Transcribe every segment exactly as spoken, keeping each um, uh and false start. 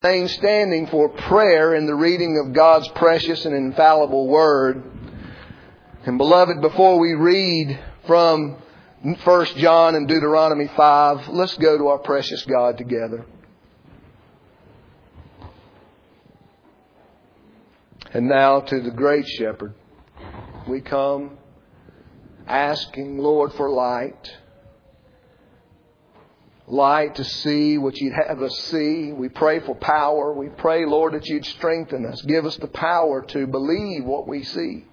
Remain standing for prayer and the reading of God's precious and infallible Word. And beloved, before we read from First John and Deuteronomy five, let's go to our precious God together. And now to the great Shepherd, we come asking, Lord, for light. Light to see what You'd have us see. We pray for power. We pray, Lord, that You'd strengthen us. Give us the power to believe what we see.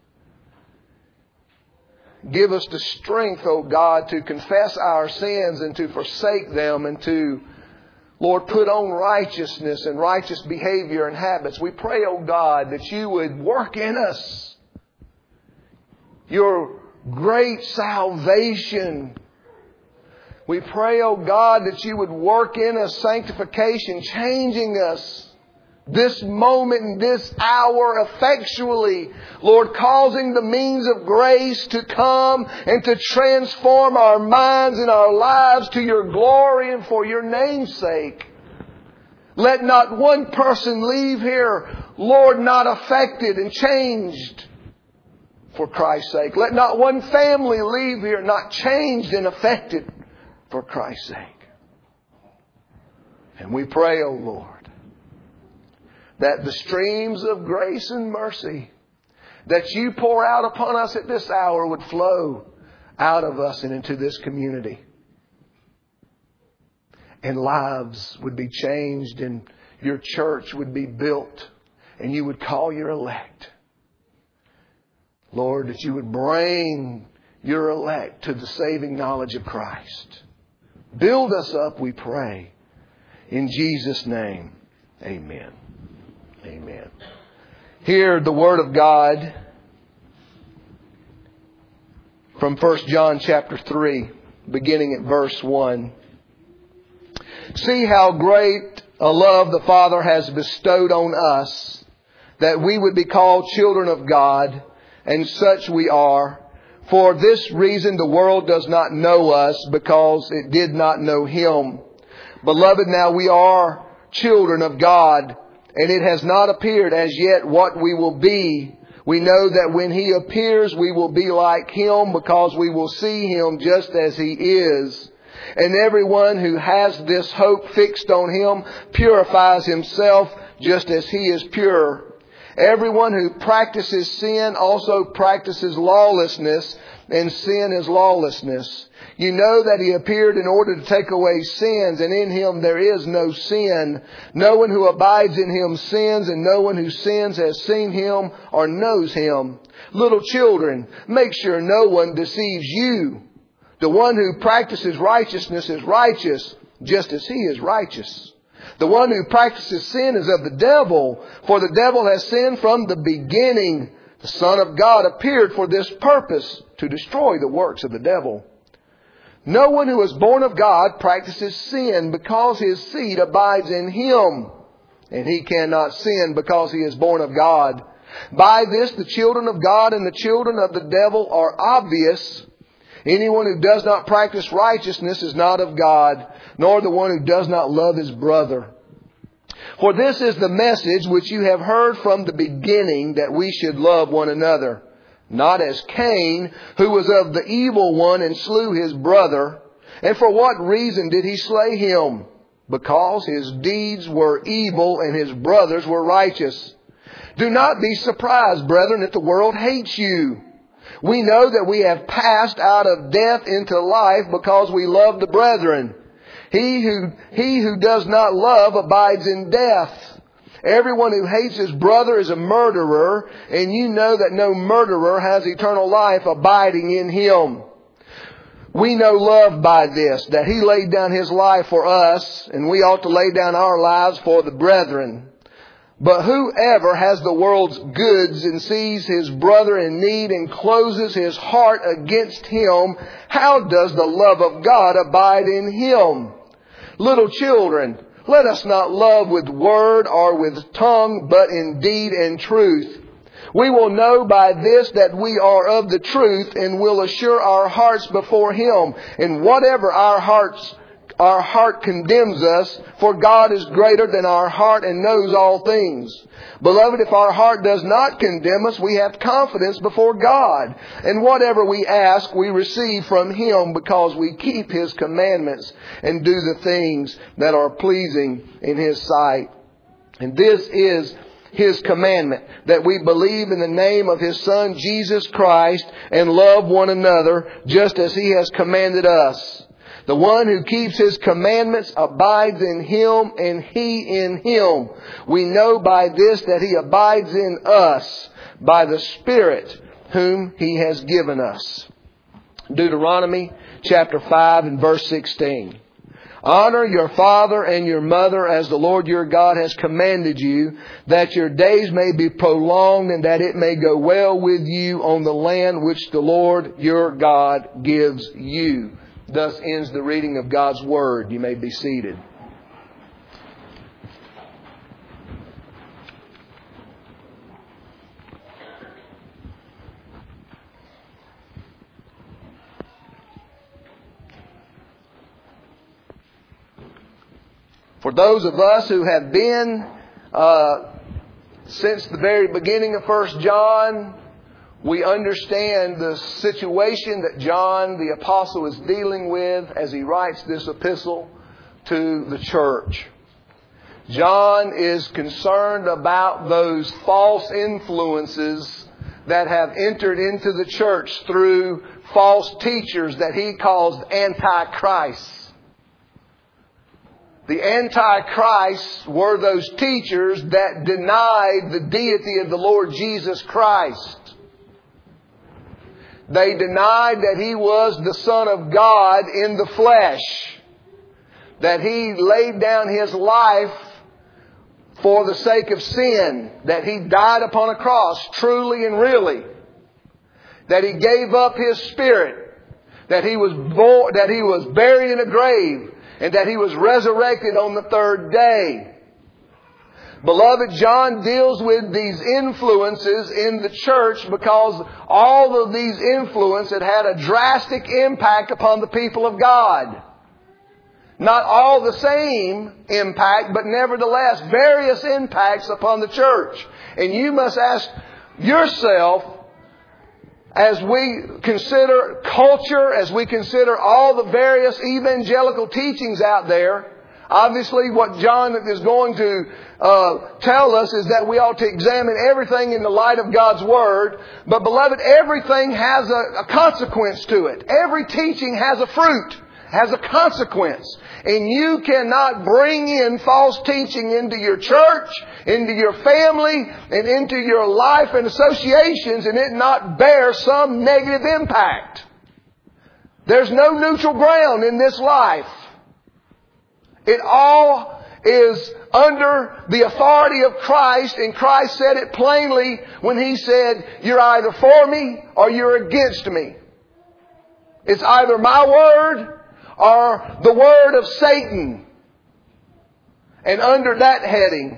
Give us the strength, oh God, to confess our sins and to forsake them and to, Lord, put on righteousness and righteous behavior and habits. We pray, oh God, that You would work in us Your great salvation. We pray, oh God, that You would work in us sanctification, changing us this moment and this hour effectually. Lord, causing the means of grace to come and to transform our minds and our lives to Your glory and for Your name's sake. Let not one person leave here, Lord, not affected and changed for Christ's sake. Let not one family leave here not changed and affected for Christ's sake. And we pray, O Lord, that the streams of grace and mercy that You pour out upon us at this hour would flow out of us and into this community. And lives would be changed and Your church would be built and You would call Your elect. Lord, that You would bring Your elect to the saving knowledge of Christ. Build us up, we pray. In Jesus' name, amen. Amen. Hear the Word of God from First John chapter three, beginning at verse one. See how great a love the Father has bestowed on us, that we would be called children of God, and such we are. For this reason the world does not know us, because it did not know Him. Beloved, now we are children of God, and it has not appeared as yet what we will be. We know that when He appears, we will be like Him, because we will see Him just as He is. And everyone who has this hope fixed on Him purifies himself just as He is pure. Everyone who practices sin also practices lawlessness, and sin is lawlessness. You know that He appeared in order to take away sins, and in Him there is no sin. No one who abides in Him sins, and no one who sins has seen Him or knows Him. Little children, make sure no one deceives you. The one who practices righteousness is righteous, just as He is righteous. The one who practices sin is of the devil, for the devil has sinned from the beginning. The Son of God appeared for this purpose, to destroy the works of the devil. No one who is born of God practices sin, because his seed abides in him, and he cannot sin because he is born of God. By this the children of God and the children of the devil are obvious. Anyone who does not practice righteousness is not of God, nor the one who does not love his brother. For this is the message which you have heard from the beginning, that we should love one another. Not as Cain, who was of the evil one and slew his brother. And for what reason did he slay him? Because his deeds were evil and his brothers were righteous. Do not be surprised, brethren, that the world hates you. We know that we have passed out of death into life because we love the brethren. He who, he who does not love abides in death. Everyone who hates his brother is a murderer, and you know that no murderer has eternal life abiding in him. We know love by this, that He laid down His life for us, and we ought to lay down our lives for the brethren. But whoever has the world's goods and sees his brother in need and closes his heart against him, how does the love of God abide in him? Little children, let us not love with word or with tongue, but in deed and truth. We will know by this that we are of the truth, and will assure our hearts before Him. And whatever our hearts our heart condemns us, for God is greater than our heart and knows all things. Beloved, if our heart does not condemn us, we have confidence before God. And whatever we ask, we receive from Him, because we keep His commandments and do the things that are pleasing in His sight. And this is His commandment, that we believe in the name of His Son, Jesus Christ, and love one another just as He has commanded us. The one who keeps His commandments abides in Him, and He in him. We know by this that He abides in us by the Spirit whom He has given us. Deuteronomy chapter five and verse sixteen. Honor your father and your mother as the Lord your God has commanded you, that your days may be prolonged and that it may go well with you on the land which the Lord your God gives you. Thus ends the reading of God's Word. You may be seated. For those of us who have been uh, since the very beginning of First John, we understand the situation that John the Apostle is dealing with as he writes this epistle to the church. John is concerned about those false influences that have entered into the church through false teachers that he calls antichrists. The Antichrists were those teachers that denied the deity of the Lord Jesus Christ. They denied that He was the Son of God in the flesh. That He laid down His life for the sake of sin. That He died upon a cross, truly and really. That He gave up His Spirit. That He was born, that He was buried in a grave. And that He was resurrected on the third day. Beloved, John deals with these influences in the church because all of these influences had had a drastic impact upon the people of God. Not all the same impact, but nevertheless various impacts upon the church. And you must ask yourself, as we consider culture, as we consider all the various evangelical teachings out there, obviously what John is going to uh, tell us is that we ought to examine everything in the light of God's Word. But beloved, everything has a, a consequence to it. Every teaching has a fruit, has a consequence. And you cannot bring in false teaching into your church, into your family, and into your life and associations and it not bear some negative impact. There's no neutral ground in this life. It all is under the authority of Christ, and Christ said it plainly when He said, you're either for me or you're against me. It's either my word or the word of Satan. And under that heading,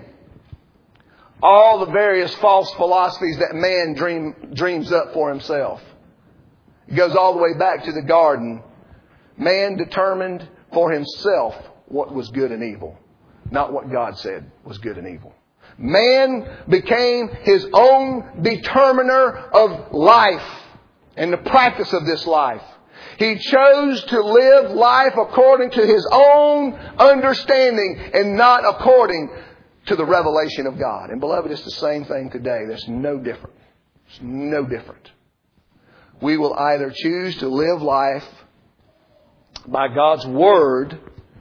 all the various false philosophies that man dream, dreams up for himself. It goes all the way back to the garden. Man determined for himself what was good and evil, not what God said was good and evil. Man became his own determiner of life and the practice of this life. He chose to live life according to his own understanding and not according to the revelation of God. And beloved, it's the same thing today. There's no different. It's no different. We will either choose to live life by God's Word,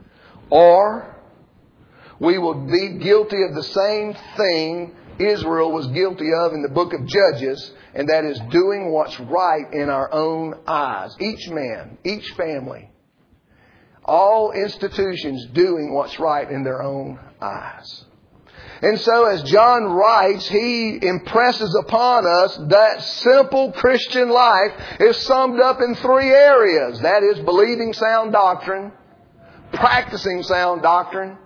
or we will be guilty of the same thing Israel was guilty of in the book of Judges, and that is doing what's right in our own eyes. Each man, each family, all institutions doing what's right in their own eyes. And so as John writes, he impresses upon us that simple Christian life is summed up in three areas. That is believing sound doctrine, practicing sound doctrine,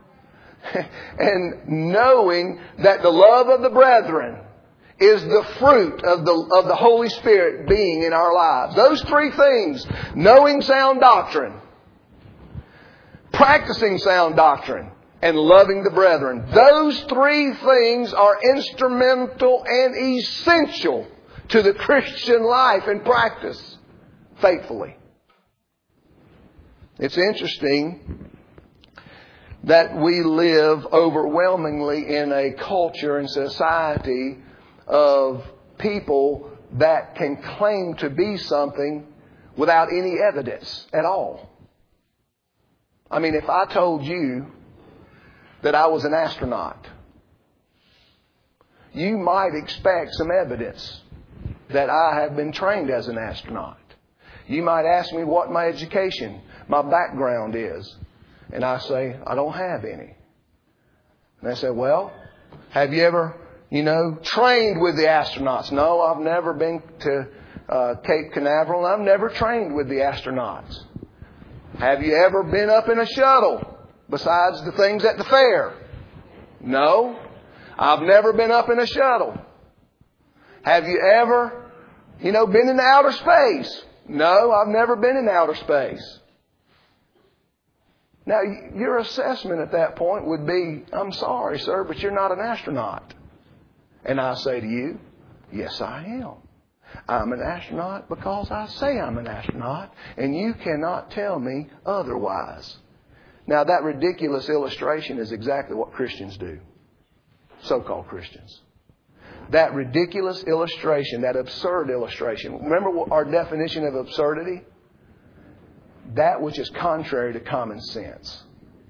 and knowing that the love of the brethren is the fruit of the, of the Holy Spirit being in our lives. Those three things: knowing sound doctrine, practicing sound doctrine, and loving the brethren. Those three things are instrumental and essential to the Christian life and practice faithfully. It's interesting that we live overwhelmingly in a culture and society of people that can claim to be something without any evidence at all. I mean, if I told you that I was an astronaut, you might expect some evidence that I have been trained as an astronaut. You might ask me what my education, my background is. And I say, I don't have any. And they say, well, have you ever, you know, trained with the astronauts? No, I've never been to uh, Cape Canaveral. I've never trained with the astronauts. Have you ever been up in a shuttle besides the things at the fair? No, I've never been up in a shuttle. Have you ever, you know, been in outer space? No, I've never been in outer space. Now, your assessment at that point would be, I'm sorry, sir, but you're not an astronaut. And I say to you, yes, I am. I'm an astronaut because I say I'm an astronaut, and you cannot tell me otherwise. Now, that ridiculous illustration is exactly what Christians do. So-called Christians. That ridiculous illustration, that absurd illustration. Remember our definition of absurdity? That which is contrary to common sense.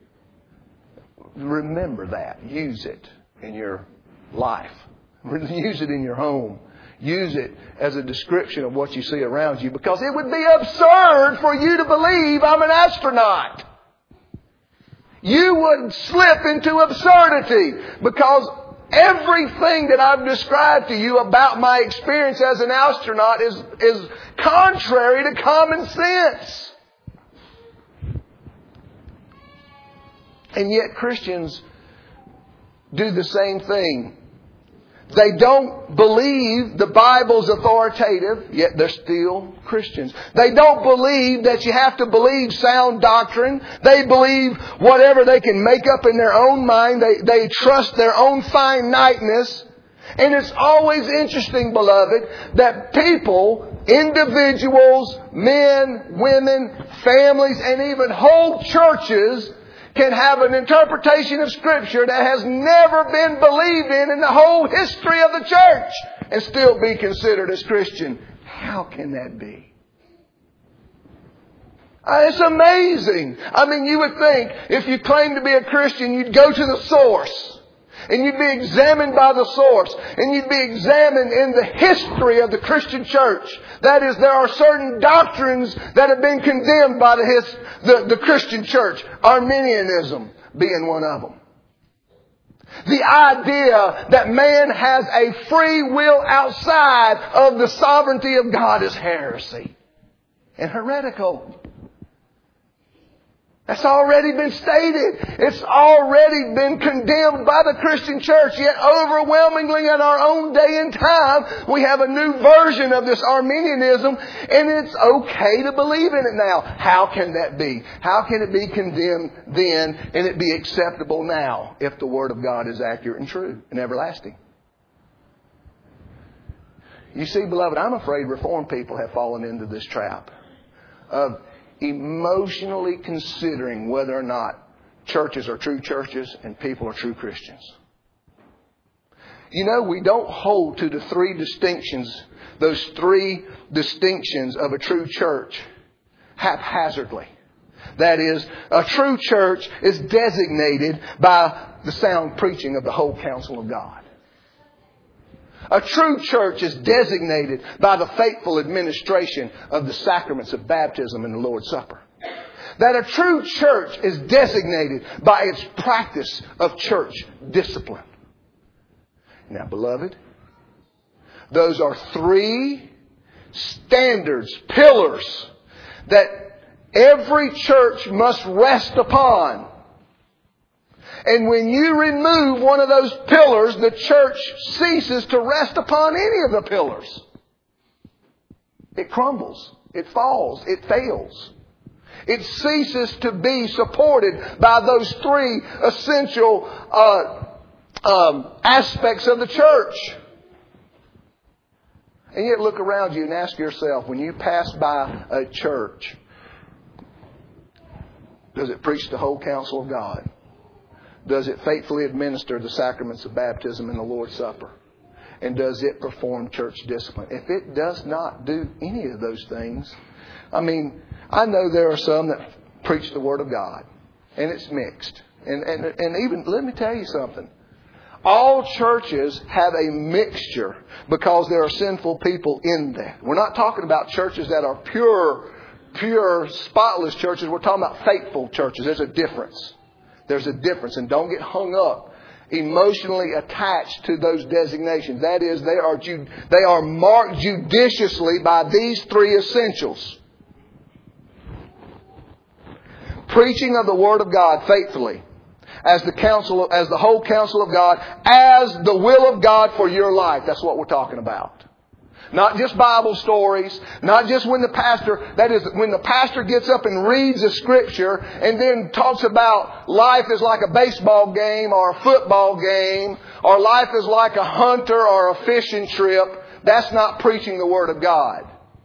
Remember that. Use it in your life. Use it in your home. Use it as a description of what you see around you, because it would be absurd for you to believe I'm an astronaut. You would slip into absurdity, because everything that I've described to you about my experience as an astronaut is, is contrary to common sense. And yet Christians do the same thing. They don't believe the Bible's authoritative, yet they're still Christians. They don't believe that you have to believe sound doctrine. They believe whatever they can make up in their own mind. They, they trust their own finiteness. And it's always interesting, beloved, that people, individuals, men, women, families, and even whole churches can have an interpretation of Scripture that has never been believed in in the whole history of the church and still be considered as Christian. How can that be? Uh, it's amazing. I mean, you would think if you claim to be a Christian, you'd go to the source. And you'd be examined by the source. And you'd be examined in the history of the Christian church. That is, there are certain doctrines that have been condemned by the, his, the, the Christian church. Arminianism being one of them. The idea that man has a free will outside of the sovereignty of God is heresy and heretical. That's already been stated. It's already been condemned by the Christian church. Yet overwhelmingly in our own day and time, we have a new version of this Arminianism, and it's okay to believe in it now. How can that be? How can it be condemned then and it be acceptable now if the Word of God is accurate and true and everlasting? You see, beloved, I'm afraid Reformed people have fallen into this trap of emotionally considering whether or not churches are true churches and people are true Christians. You know, we don't hold to the three distinctions, those three distinctions of a true church haphazardly. That is, a true church is designated by the sound preaching of the whole counsel of God. A true church is designated by the faithful administration of the sacraments of baptism and the Lord's Supper. That a true church is designated by its practice of church discipline. Now, beloved, those are three standards, pillars, that every church must rest upon. And when you remove one of those pillars, the church ceases to rest upon any of the pillars. It crumbles. It falls. It fails. It ceases to be supported by those three essential uh, um, aspects of the church. And yet look around you and ask yourself, when you pass by a church, does it preach the whole counsel of God? Does it faithfully administer the sacraments of baptism and the Lord's Supper? And does it perform church discipline? If it does not do any of those things, I mean, I know there are some that preach the Word of God, and it's mixed. And, and, and even, let me tell you something. All churches have a mixture because there are sinful people in there. We're not talking about churches that are pure, pure, spotless churches. We're talking about faithful churches. There's a difference. There's a difference. And don't get hung up, emotionally attached to those designations. That is, they are, they are marked judiciously by these three essentials. Preaching of the Word of God faithfully. As the counsel, as the whole counsel of God, as the will of God for your life. That's what we're talking about. Not just Bible stories, not just when the pastor, that is, when the pastor gets up and reads a scripture and then talks about life is like a baseball game or a football game, or life is like a hunter or a fishing trip. That's not preaching the Word of God.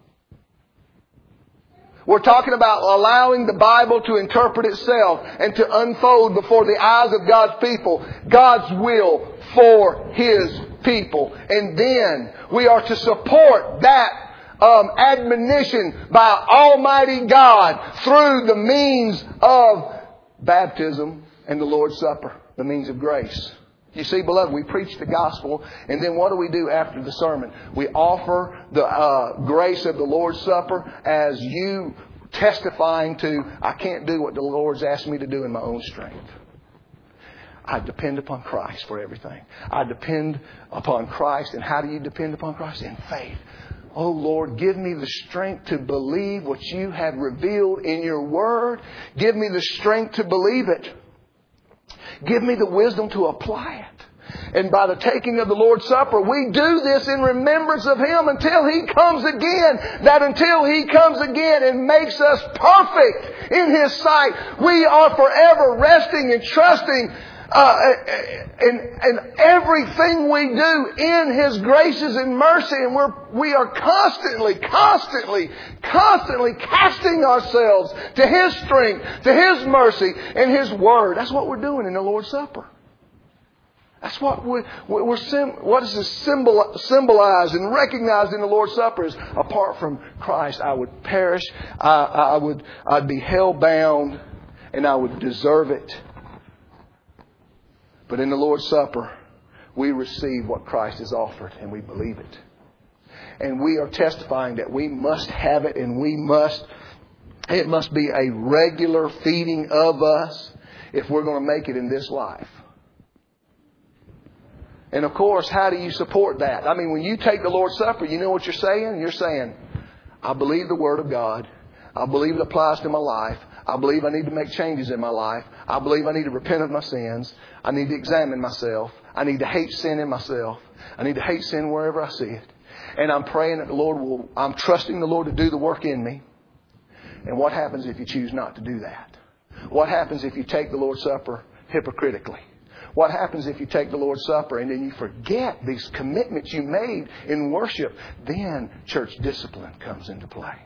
We're talking about allowing the Bible to interpret itself and to unfold before the eyes of God's people God's will for His people. And then we are to support that um, admonition by Almighty God through the means of baptism and the Lord's Supper, the means of grace. You see, beloved, we preach the gospel, and then what do we do after the sermon? We offer the uh, grace of the Lord's Supper as you testifying to, I can't do what the Lord's asked me to do in my own strength. I depend upon Christ for everything. I depend upon Christ. And how do you depend upon Christ? In faith. Oh Lord, give me the strength to believe what you have revealed in your Word. Give me the strength to believe it. Give me the wisdom to apply it. And by the taking of the Lord's Supper, we do this in remembrance of Him until He comes again. That until He comes again and makes us perfect in His sight, we are forever resting and trusting uh, in, in everything we do in His graces and mercy. And we're, we are constantly, constantly, constantly casting ourselves to His strength, to His mercy, and His Word. That's what we're doing in the Lord's Supper. That's what we, we're sim, what is this symbol, symbolized and recognized in the Lord's Supper is apart from Christ, I would perish, I, I would, I'd be hell-bound, and I would deserve it. But in the Lord's Supper, we receive what Christ has offered, and we believe it. And we are testifying that we must have it, and we must, it must be a regular feeding of us if we're going to make it in this life. And of course, how do you support that? I mean, when you take the Lord's Supper, you know what you're saying? You're saying, I believe the Word of God. I believe it applies to my life. I believe I need to make changes in my life. I believe I need to repent of my sins. I need to examine myself. I need to hate sin in myself. I need to hate sin wherever I see it. And I'm praying that the Lord will, I'm trusting the Lord to do the work in me. And what happens if you choose not to do that? What happens if you take the Lord's Supper hypocritically? What happens if you take the Lord's Supper and then you forget these commitments you made in worship? Then church discipline comes into play.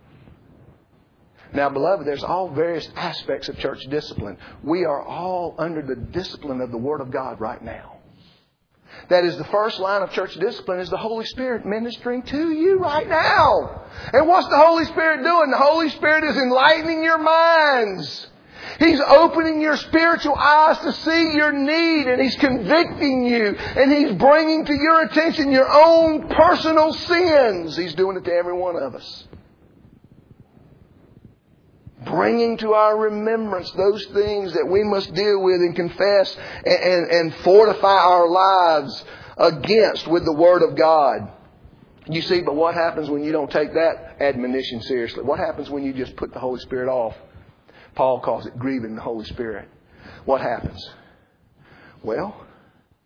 Now, beloved, there's all various aspects of church discipline. We are all under the discipline of the Word of God right now. That is, the first line of church discipline is the Holy Spirit ministering to you right now. And what's the Holy Spirit doing? The Holy Spirit is enlightening your minds. He's opening your spiritual eyes to see your need, and He's convicting you, and He's bringing to your attention your own personal sins. He's doing it to every one of us. Bringing to our remembrance those things that we must deal with and confess and, and, and fortify our lives against with the Word of God. You see, but what happens when you don't take that admonition seriously? What happens when you just put the Holy Spirit off? Paul calls it grieving the Holy Spirit. What happens? Well,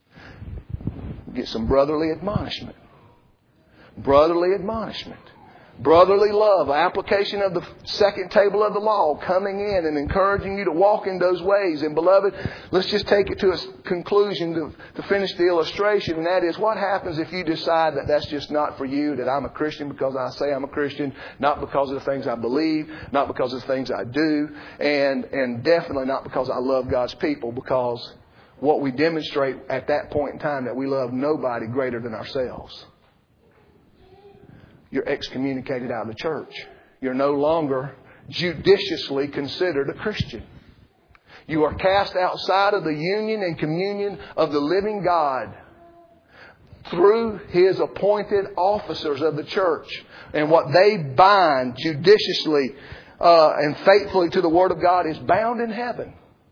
get some brotherly admonishment. Brotherly admonishment. Brotherly love, application of the second table of the law, coming in and encouraging you to walk in those ways. And beloved, let's just take it to a conclusion to, to finish the illustration. And that is, what happens if you decide that that's just not for you, that I'm a Christian because I say I'm a Christian, not because of the things I believe, not because of the things I do, and, and definitely not because I love God's people, because what we demonstrate at that point in time, that we love nobody greater than ourselves. You're excommunicated out of the church. You're no longer judiciously considered a Christian. You are cast outside of the union and communion of the living God through His appointed officers of the church. And what they bind judiciously uh, and faithfully to the Word of God is bound in heaven.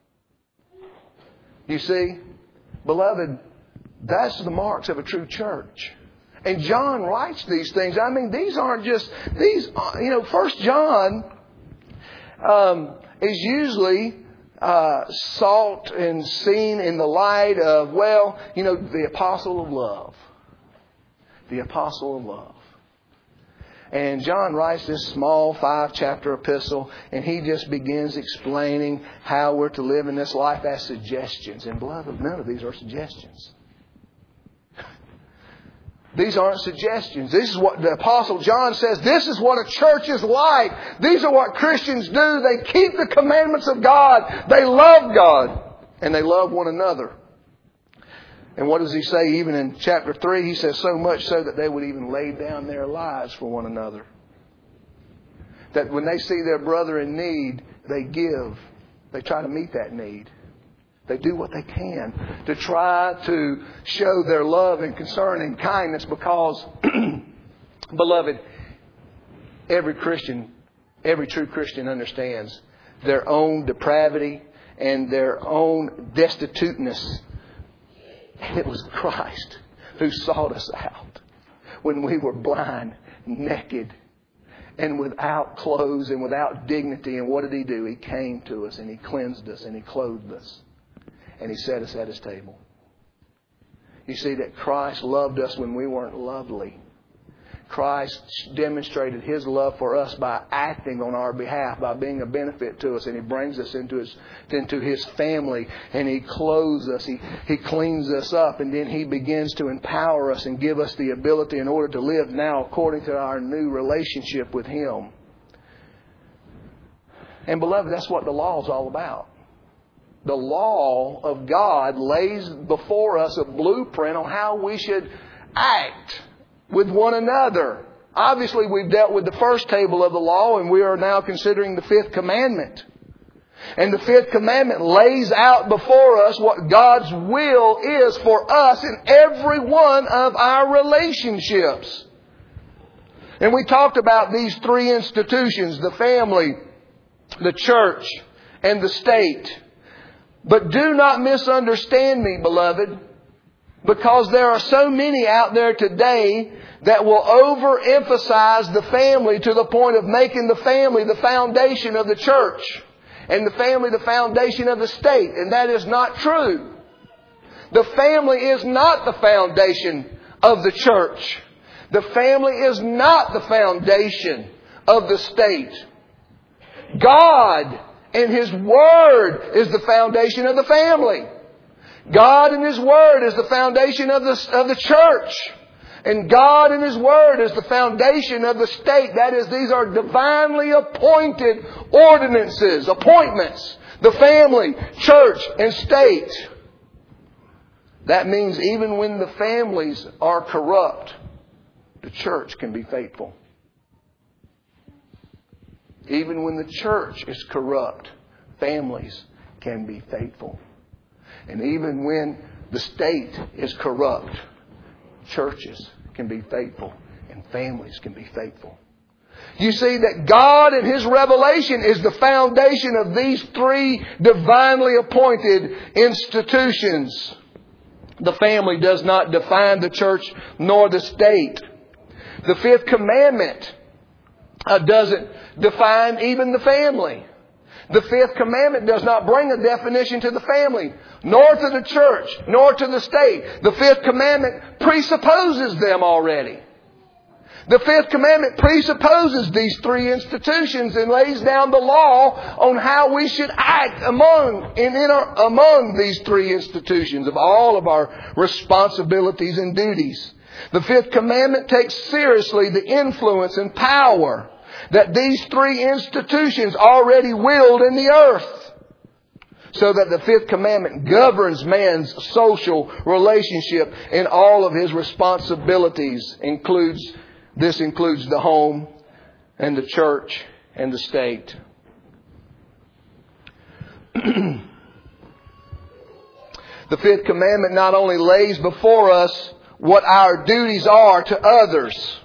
You see, beloved, that's the marks of a true church. And John writes these things. I mean, these aren't just, these, you know, First John um, is usually uh, sought and seen in the light of, well, you know, the apostle of love. The apostle of love. And John writes this small five-chapter epistle, and he just begins explaining how we're to live in this life as suggestions. And beloved, none of these are suggestions. These aren't suggestions. This is what the Apostle John says. This is what a church is like. These are what Christians do. They keep the commandments of God. They love God. And they love one another. And what does he say even in chapter three? He says so much so that they would even lay down their lives for one another. That when they see their brother in need, they give. They try to meet that need. They do what they can to try to show their love and concern and kindness, because, beloved, every Christian, every true Christian understands their own depravity and their own destituteness. And it was Christ who sought us out when we were blind, naked, and without clothes and without dignity. And what did He do? He came to us and He cleansed us and He clothed us. And He set us at His table. You see that Christ loved us when we weren't lovely. Christ demonstrated His love for us by acting on our behalf, by being a benefit to us. And He brings us into His, into His family. And He clothes us. He, he cleans us up. And then He begins to empower us and give us the ability in order to live now according to our new relationship with Him. And beloved, that's what the law is all about. The law of God lays before us a blueprint on how we should act with one another. Obviously, we've dealt with the first table of the law, and we are now considering the fifth commandment. And the fifth commandment lays out before us what God's will is for us in every one of our relationships. And we talked about these three institutions, the family, the church, and the state. But do not misunderstand me, beloved, because there are so many out there today that will overemphasize the family to the point of making the family the foundation of the church and the family the foundation of the state. And that is not true. The family is not the foundation of the church. The family is not the foundation of the state. God and His Word is the foundation of the family. God and His Word is the foundation of the, of the church. And God and His Word is the foundation of the state. That is, these are divinely appointed ordinances, appointments. The family, church, and state. That means even when the families are corrupt, the church can be faithful. Even when the church is corrupt, families can be faithful. And even when the state is corrupt, churches can be faithful and families can be faithful. You see that God and His revelation is the foundation of these three divinely appointed institutions. The family does not define the church nor the state. The fifth commandment uh, doesn't define even the family. The fifth commandment does not bring a definition to the family, nor to the church, nor to the state. The fifth commandment presupposes them already. The fifth commandment presupposes these three institutions and lays down the law on how we should act among and in our, among these three institutions of all of our responsibilities and duties. The fifth commandment takes seriously the influence and power that these three institutions already wield in the earth, so that the fifth commandment governs man's social relationship in all of his responsibilities. Includes This includes the home and the church and the state. The fifth commandment not only lays before us what our duties are to others,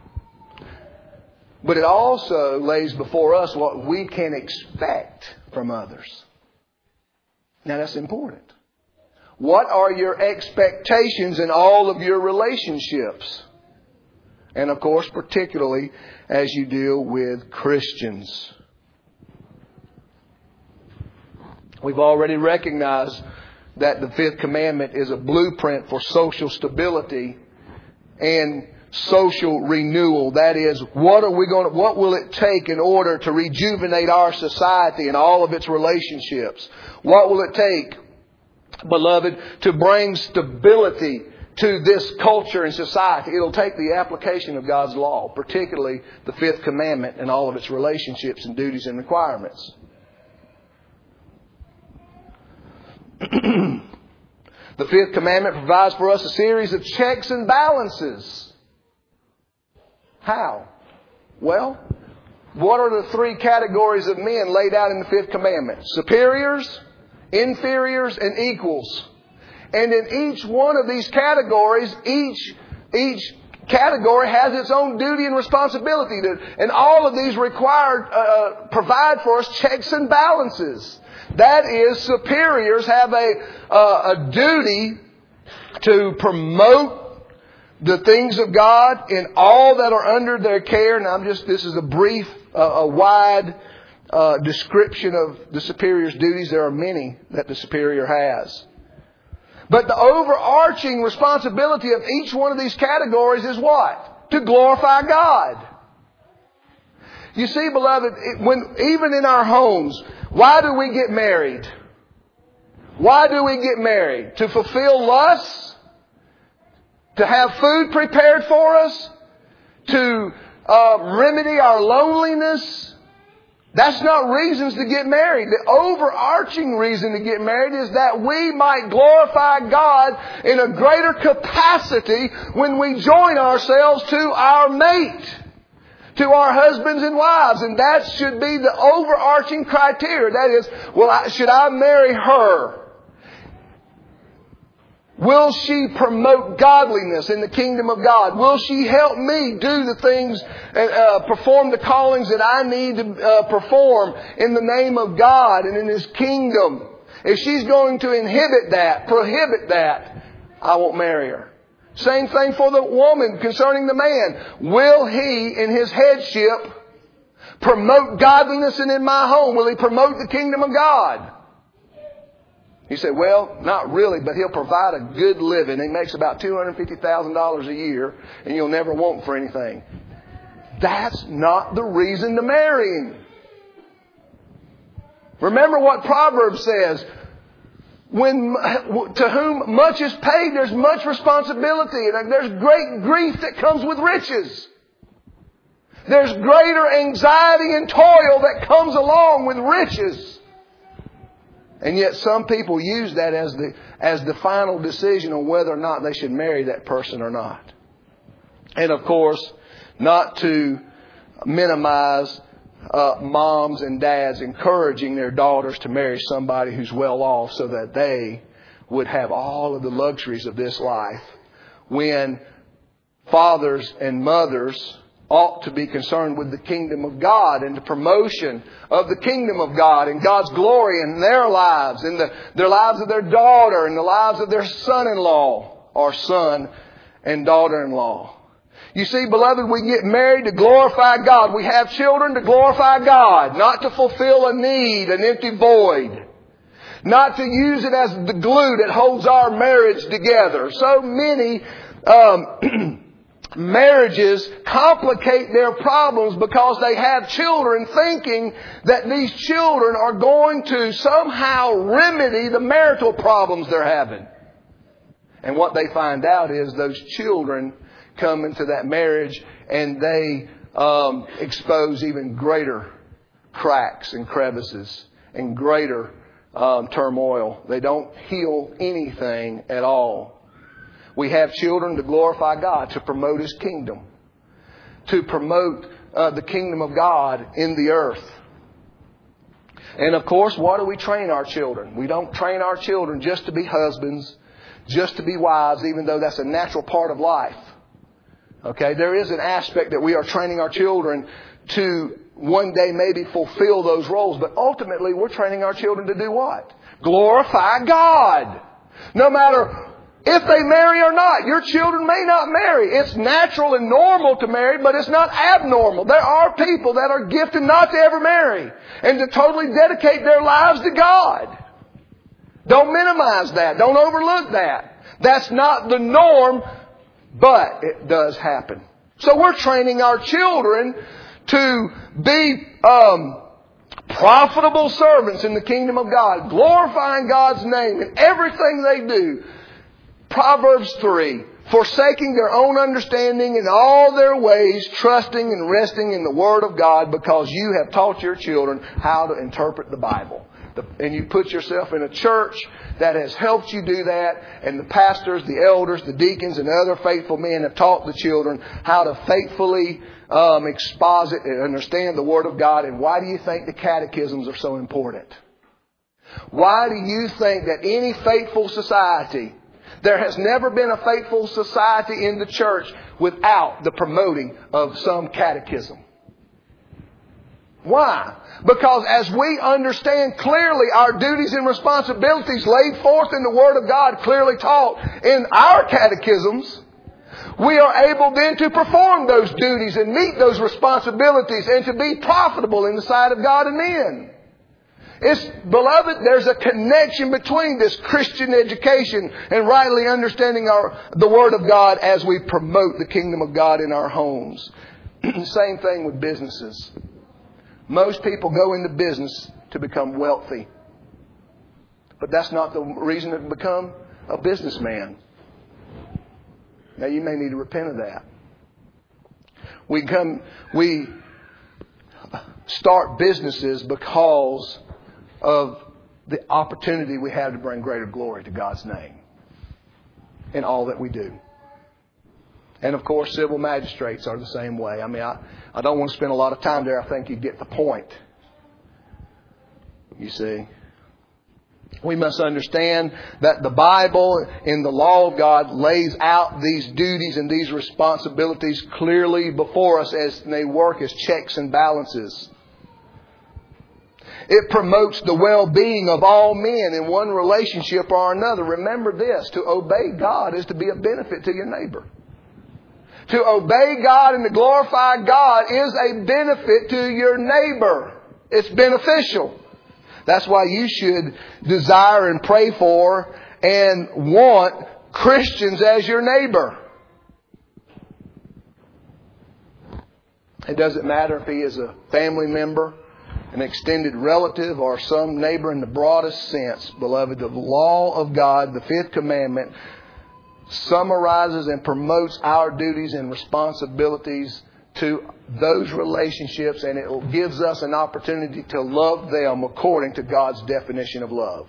but it also lays before us what we can expect from others. Now that's important. What are your expectations in all of your relationships? And of course, particularly as you deal with Christians. We've already recognized that the fifth commandment is a blueprint for social stability and social renewal. That is, what are we going to, what will it take in order to rejuvenate our society and all of its relationships? What will it take, beloved, to bring stability to this culture and society? It'll take the application of God's law, particularly the fifth commandment and all of its relationships and duties and requirements. The fifth commandment provides for us a series of checks and balances. How? Well, what are the three categories of men laid out in the fifth commandment? Superiors, inferiors, and equals. And in each one of these categories, each, each category has its own duty and responsibility. To, and all of these require, uh, provide for us checks and balances. That is, superiors have a, uh, a duty to promote the things of God in all that are under their care. And I'm just, this is a brief, uh, a wide uh, description of the superior's duties. There are many that the superior has. But the overarching responsibility of each one of these categories is what? To glorify God. You see, beloved, when even in our homes, why do we get married? Why do we get married? To fulfill lusts? To have food prepared for us? To uh, remedy our loneliness? That's not reasons to get married. The overarching reason to get married is that we might glorify God in a greater capacity when we join ourselves to our mate, to our husbands and wives. And that should be the overarching criteria. That is, well, should I marry her? Will she promote godliness in the kingdom of God? Will she help me do the things, uh, perform the callings that I need to uh, perform in the name of God and in His kingdom? If she's going to inhibit that, prohibit that, I won't marry her. Same thing for the woman concerning the man. Will he, in his headship, promote godliness in my home? Will he promote the kingdom of God? You say, well, not really, but he'll provide a good living. He makes about two hundred fifty thousand dollars a year, and you'll never want for anything. That's not the reason to marry him. Remember what Proverbs says. When, to whom much is paid, there's much responsibility. And there's great grief that comes with riches. There's greater anxiety and toil that comes along with riches. And yet some people use that as the, as the final decision on whether or not they should marry that person or not. And of course, not to minimize uh, moms and dads encouraging their daughters to marry somebody who's well off so that they would have all of the luxuries of this life, when fathers and mothers ought to be concerned with the kingdom of God and the promotion of the kingdom of God and God's glory in their lives, in the, their lives of their daughter and the lives of their son-in-law or son and daughter-in-law. You see, beloved, we get married to glorify God. We have children to glorify God, not to fulfill a need, an empty void. Not to use it as the glue that holds our marriage together. So many um, marriages complicate their problems because they have children thinking that these children are going to somehow remedy the marital problems they're having. And what they find out is those children come into that marriage and they um, expose even greater cracks and crevices and greater um, turmoil. They don't heal anything at all. We have children to glorify God, to promote His kingdom, to promote uh, the kingdom of God in the earth. And of course, what do we train our children? We don't train our children just to be husbands, just to be wives, even though that's a natural part of life. Okay, there is an aspect that we are training our children to one day maybe fulfill those roles. But ultimately, we're training our children to do what? Glorify God. No matter if they marry or not. Your children may not marry. It's natural and normal to marry, but it's not abnormal. There are people that are gifted not to ever marry and to totally dedicate their lives to God. Don't minimize that. Don't overlook that. That's not the norm, but it does happen. So we're training our children to be um, profitable servants in the kingdom of God, glorifying God's name in everything they do. Proverbs three, forsaking their own understanding in all their ways, trusting and resting in the Word of God, because you have taught your children how to interpret the Bible. And you put yourself in a church that has helped you do that, and the pastors, the elders, the deacons, and other faithful men have taught the children how to faithfully um, exposit and understand the Word of God. And why do you think the catechisms are so important? Why do you think that any faithful society, there has never been a faithful society in the church without the promoting of some catechism? Why? Because as we understand clearly our duties and responsibilities laid forth in the Word of God, clearly taught in our catechisms, we are able then to perform those duties and meet those responsibilities and to be profitable in the sight of God and men. It's, beloved, there's a connection between this Christian education and rightly understanding our, the Word of God as we promote the kingdom of God in our homes. Same thing with businesses. Most people go into business to become wealthy. But that's not the reason to become a businessman. Now you may need to repent of that. We come, we start businesses because of the opportunity we have to bring greater glory to God's name in all that we do. And of course, civil magistrates are the same way. I mean, I, I don't want to spend a lot of time there. I think you get the point. You see, we must understand that the Bible in the law of God lays out these duties and these responsibilities clearly before us as they work as checks and balances. It promotes the well-being of all men in one relationship or another. Remember this, to obey God is to be a benefit to your neighbor. To obey God and to glorify God is a benefit to your neighbor. It's beneficial. That's why you should desire and pray for and want Christians as your neighbor. It doesn't matter if he is a family member, an extended relative, or some neighbor in the broadest sense. Beloved, the law of God, the fifth commandment, summarizes and promotes our duties and responsibilities to those relationships, and it gives us an opportunity to love them according to God's definition of love.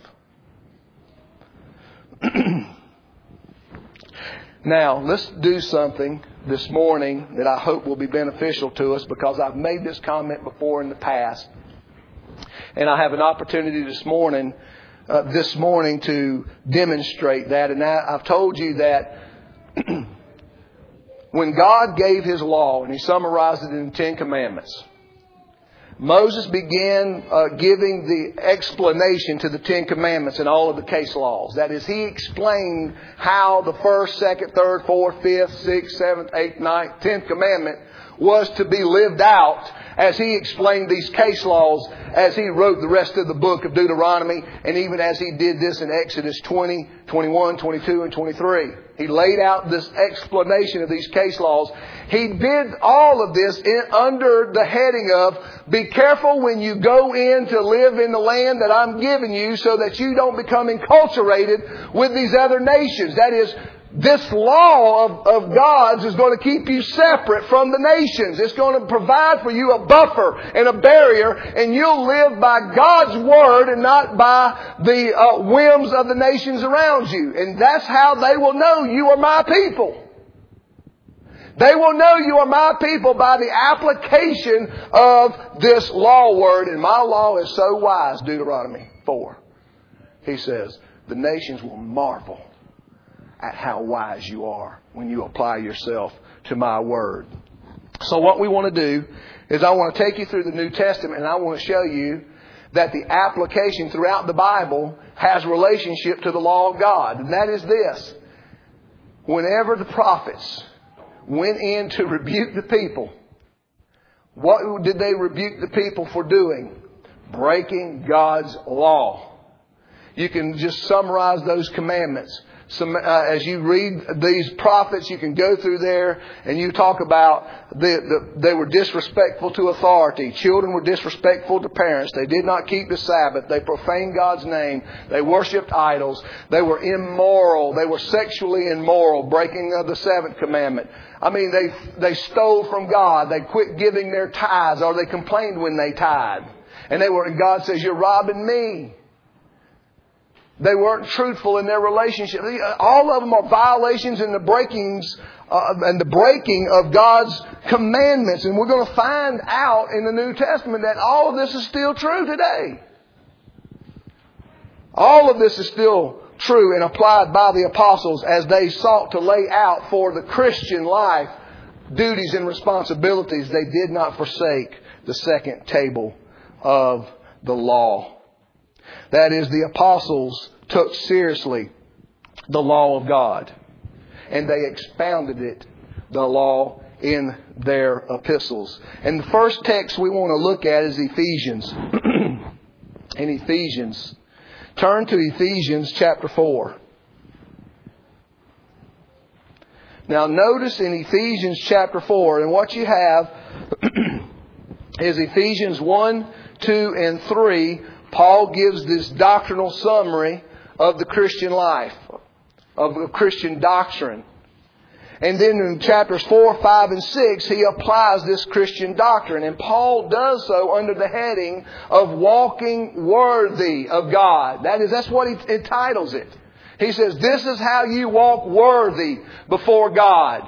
Now, let's do something this morning that I hope will be beneficial to us, because I've made this comment before in the past. And I have an opportunity this morning uh, this morning to demonstrate that. And I, I've told you that when God gave His law, and He summarized it in the Ten Commandments, Moses began uh, giving the explanation to the Ten Commandments and all of the case laws. That is, He explained how the first, second, third, fourth, fifth, sixth, seventh, eighth, ninth, tenth commandment was to be lived out as He explained these case laws, as He wrote the rest of the book of Deuteronomy, and even as He did this in Exodus twenty, twenty-one, twenty-two, and twenty-three. He laid out this explanation of these case laws. He did all of this in, under the heading of, be careful when you go in to live in the land that I'm giving you so that you don't become enculturated with these other nations. That is, this law of, of God's is going to keep you separate from the nations. It's going to provide for you a buffer and a barrier, and you'll live by God's Word and not by the uh, whims of the nations around you. And that's how they will know you are my people. They will know you are my people by the application of this law word. And my law is so wise, Deuteronomy four. He says, the nations will marvel at how wise you are when you apply yourself to my word. So what we want to do is I want to take you through the New Testament, and I want to show you that the application throughout the Bible has relationship to the law of God. And that is this. Whenever the prophets went in to rebuke the people, what did they rebuke the people for doing? Breaking God's law. You can just summarize those commandments. Some, uh, as you read these prophets, you can go through there and you talk about the, the, they were disrespectful to authority. Children were disrespectful to parents. They did not keep the Sabbath. They profaned God's name. They worshipped idols. They were immoral. They were sexually immoral, breaking of the seventh commandment. I mean, they they stole from God. They quit giving their tithes, or they complained when they tithed. And they were, and God says, you're robbing me. They weren't truthful in their relationship. All of them are violations in the breakings uh, and the breaking of God's commandments. And we're going to find out in the New Testament that all of this is still true today. All of this is still true and applied by the apostles as they sought to lay out for the Christian life duties and responsibilities. They did not forsake the second table of the law. That is, the apostles took seriously the law of God. And they expounded it, the law, in their epistles. And the first text we want to look at is Ephesians. In Ephesians. Turn to Ephesians chapter four. Now notice in Ephesians chapter four, and what you have is Ephesians one, two, and three. Paul gives this doctrinal summary of the Christian life, of the Christian doctrine. And then in chapters four, five, and six, he applies this Christian doctrine. And Paul does so under the heading of walking worthy of God. That is, that's what he entitles it. He says, this is how you walk worthy before God.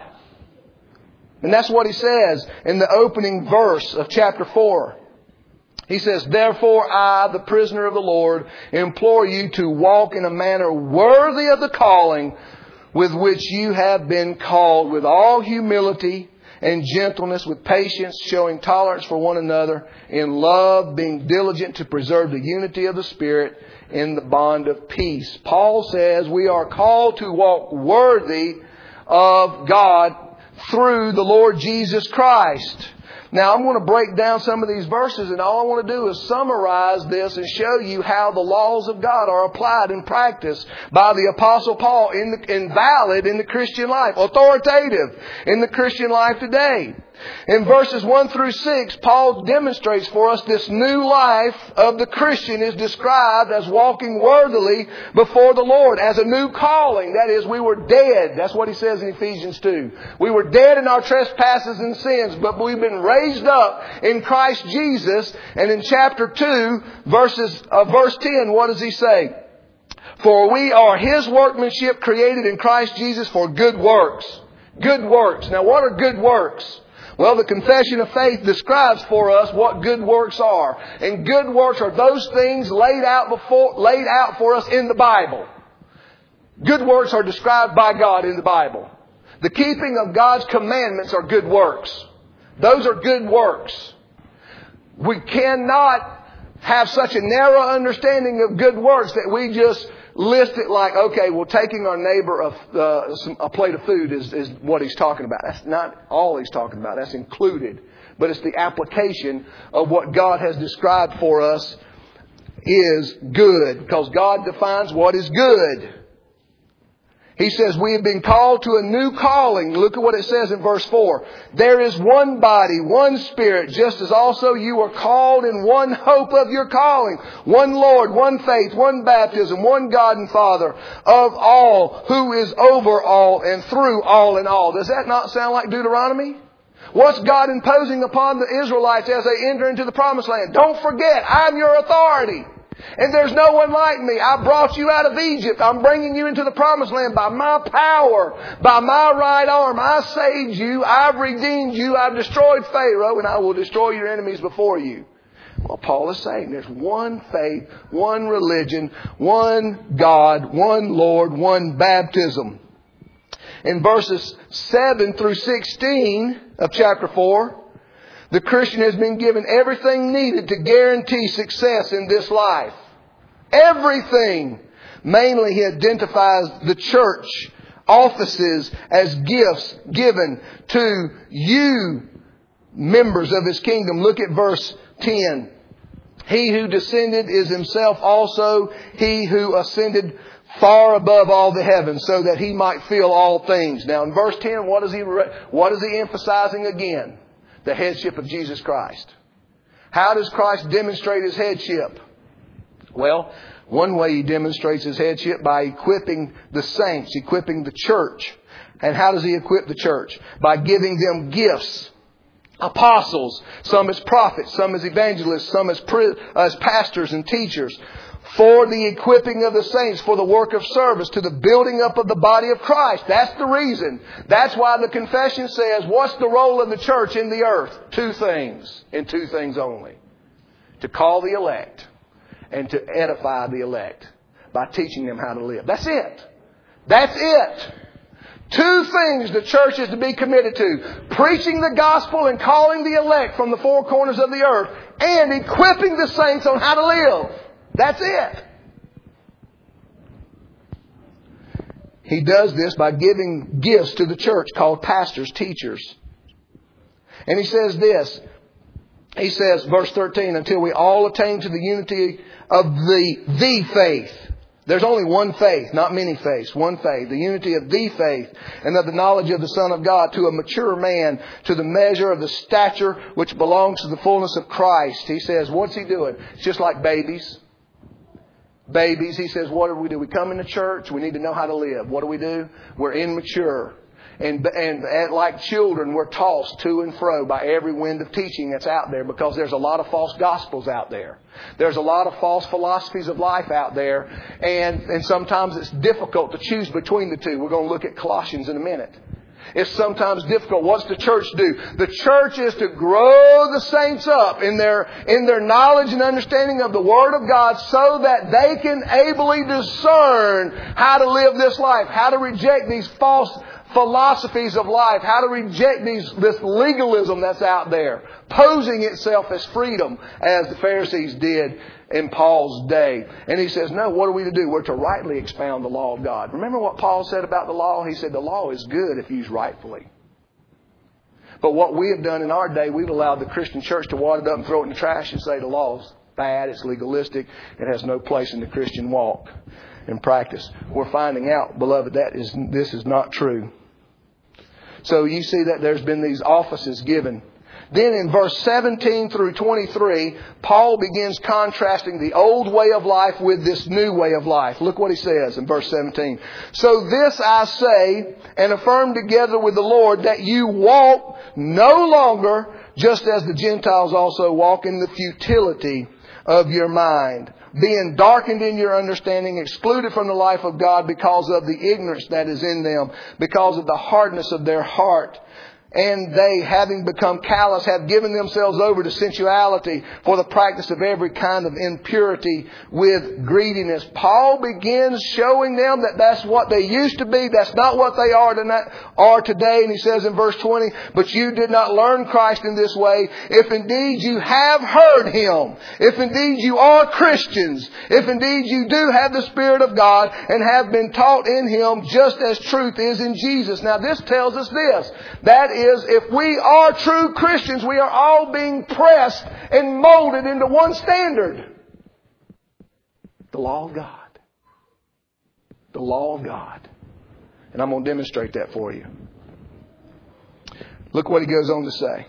And that's what he says in the opening verse of chapter four. He says, therefore I, the prisoner of the Lord, implore you to walk in a manner worthy of the calling with which you have been called, with all humility and gentleness, with patience, showing tolerance for one another, in love, being diligent to preserve the unity of the Spirit in the bond of peace. Paul says we are called to walk worthy of God through the Lord Jesus Christ. Now, I'm going to break down some of these verses, and all I want to do is summarize this and show you how the laws of God are applied and practiced by the Apostle Paul in the, and valid in the Christian life, authoritative in the Christian life today. In verses one through six, Paul demonstrates for us this new life of the Christian is described as walking worthily before the Lord, as a new calling. That is, we were dead. That's what he says in Ephesians two. We were dead in our trespasses and sins, but we've been raised up in Christ Jesus. And in chapter two, verses, uh, verse ten, what does he say? For we are His workmanship, created in Christ Jesus for good works. Good works. Now, what are good works? Well, the confession of faith describes for us what good works are. And good works are those things laid out before, laid out for us in the Bible. Good works are described by God in the Bible. The keeping of God's commandments are good works. Those are good works. We cannot have such a narrow understanding of good works that we just list it like, okay, well, taking our neighbor a, uh, some, a plate of food is, is what he's talking about. That's not all he's talking about. That's included. But it's the application of what God has described for us is good. Because God defines what is good. He says we have been called to a new calling. Look at what it says in verse four. There is one body, one Spirit, just as also you are called in one hope of your calling. One Lord, one faith, one baptism, one God and Father of all, who is over all and through all in all. Does that not sound like Deuteronomy? What's God imposing upon the Israelites as they enter into the promised land? Don't forget, I'm your authority. And there's no one like me. I brought you out of Egypt. I'm bringing you into the promised land by my power, by my right arm. I saved you. I've redeemed you. I've destroyed Pharaoh, and I will destroy your enemies before you. Well, Paul is saying there's one faith, one religion, one God, one Lord, one baptism. In verses seven through sixteen of chapter four, the Christian has been given everything needed to guarantee success in this life. Everything. Mainly he identifies the church offices as gifts given to you, members of His kingdom. Look at verse ten. He who descended is Himself also He who ascended far above all the heavens, so that He might fill all things. Now in verse ten, what is he, what is he emphasizing again? The headship of Jesus Christ. How does Christ demonstrate His headship? Well, one way He demonstrates His headship by equipping the saints, equipping the church. And how does He equip the church? By giving them gifts. Apostles, some as prophets, some as evangelists, some as, pri- as pastors and teachers. For the equipping of the saints, for the work of service, to the building up of the body of Christ. That's the reason. That's why the confession says, what's the role of the church in the earth? Two things, and two things only. To call the elect and to edify the elect by teaching them how to live. That's it. That's it. Two things the church is to be committed to. Preaching the gospel and calling the elect from the four corners of the earth, and equipping the saints on how to live. That's it. He does this by giving gifts to the church called pastors, teachers. And he says this. He says, verse thirteen, until we all attain to the unity of the, the faith. There's only one faith, not many faiths. One faith. The unity of the faith and of the knowledge of the Son of God, to a mature man, to the measure of the stature which belongs to the fullness of Christ. He says, what's He doing? It's just like babies. Babies, He says, what do we do? We come into church. We need to know how to live. What do we do? We're immature. And, and, and like children, we're tossed to and fro by every wind of teaching that's out there, because there's a lot of false gospels out there. There's a lot of false philosophies of life out there. And, and sometimes it's difficult to choose between the two. We're going to look at Colossians in a minute. It's sometimes difficult. What's the church do? The church is to grow the saints up in their, in their knowledge and understanding of the Word of God, so that they can ably discern how to live this life, how to reject these false philosophies of life, how to reject these, this legalism that's out there, posing itself as freedom, as the Pharisees did in Paul's day. And he says, no, what are we to do? We're to rightly expound the law of God. Remember what Paul said about the law? He said the law is good if used rightfully. But what we have done in our day, we've allowed the Christian church to wad it up and throw it in the trash and say the law's bad, it's legalistic, it has no place in the Christian walk and practice. We're finding out, beloved, that is this is not true. So you see that there's been these offices given. Then in verse seventeen through twenty-three, Paul begins contrasting the old way of life with this new way of life. Look what he says in verse seventeen. So this I say and affirm together with the Lord, that you walk no longer just as the Gentiles also walk in the futility of your mind, being darkened in your understanding, excluded from the life of God because of the ignorance that is in them, because of the hardness of their heart. And they, having become callous, have given themselves over to sensuality, for the practice of every kind of impurity with greediness. Paul begins showing them that that's what they used to be. That's not what they are today. And he says in verse twenty, but you did not learn Christ in this way. If indeed you have heard Him, if indeed you are Christians, if indeed you do have the Spirit of God and have been taught in Him, just as truth is in Jesus. Now this tells us this, that is, is if we are true Christians, we are all being pressed and molded into one standard. The law of God. The law of God. And I'm going to demonstrate that for you. Look what he goes on to say.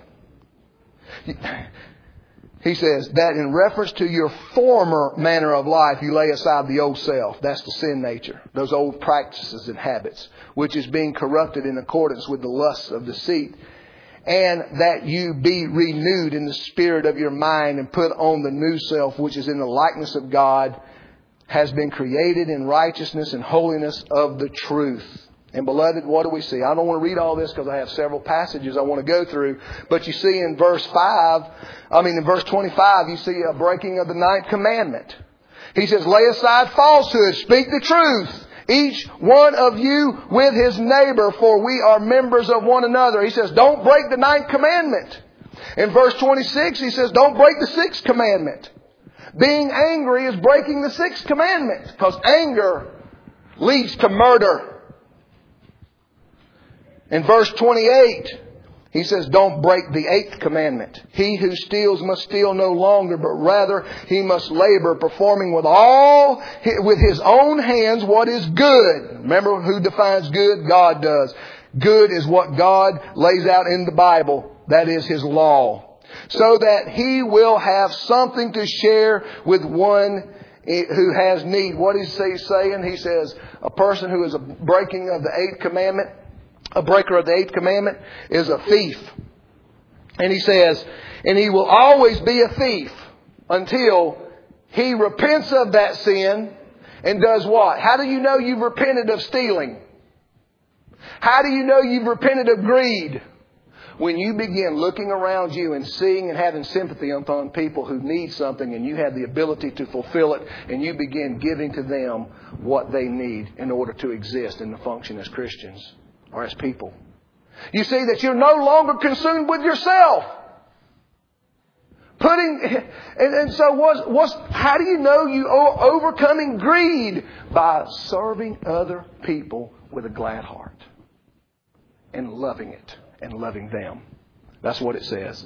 He says that in reference to your former manner of life, you lay aside the old self. That's the sin nature. Those old practices and habits, which is being corrupted in accordance with the lusts of deceit. And that you be renewed in the spirit of your mind and put on the new self, which is in the likeness of God, has been created in righteousness and holiness of the truth. And beloved, what do we see? I don't want to read all this because I have several passages I want to go through. But you see in verse five, I mean in verse twenty-five, you see a breaking of the ninth commandment. He says, lay aside falsehood, speak the truth. Each one of you with his neighbor, for we are members of one another. He says, don't break the ninth commandment. In verse twenty-six, he says, don't break the sixth commandment. Being angry is breaking the sixth commandment, because anger leads to murder. In verse twenty-eight, he says, don't break the eighth commandment. He who steals must steal no longer, but rather he must labor, performing with all, with his own hands what is good. Remember who defines good? God does. Good is what God lays out in the Bible. That is His law. So that he will have something to share with one who has need. What is he saying? He says, a person who is a breaking of the eighth commandment, a breaker of the eighth commandment, is a thief. And he says, and he will always be a thief until he repents of that sin and does what? How do you know you've repented of stealing? How do you know you've repented of greed? When you begin looking around you and seeing and having sympathy upon people who need something, and you have the ability to fulfill it, and you begin giving to them what they need in order to exist and to function as Christians or as people. You see that you're no longer consumed with yourself. Putting and, and so what's, what's how do you know you are overcoming greed? By serving other people with a glad heart and loving it and loving them. That's what it says.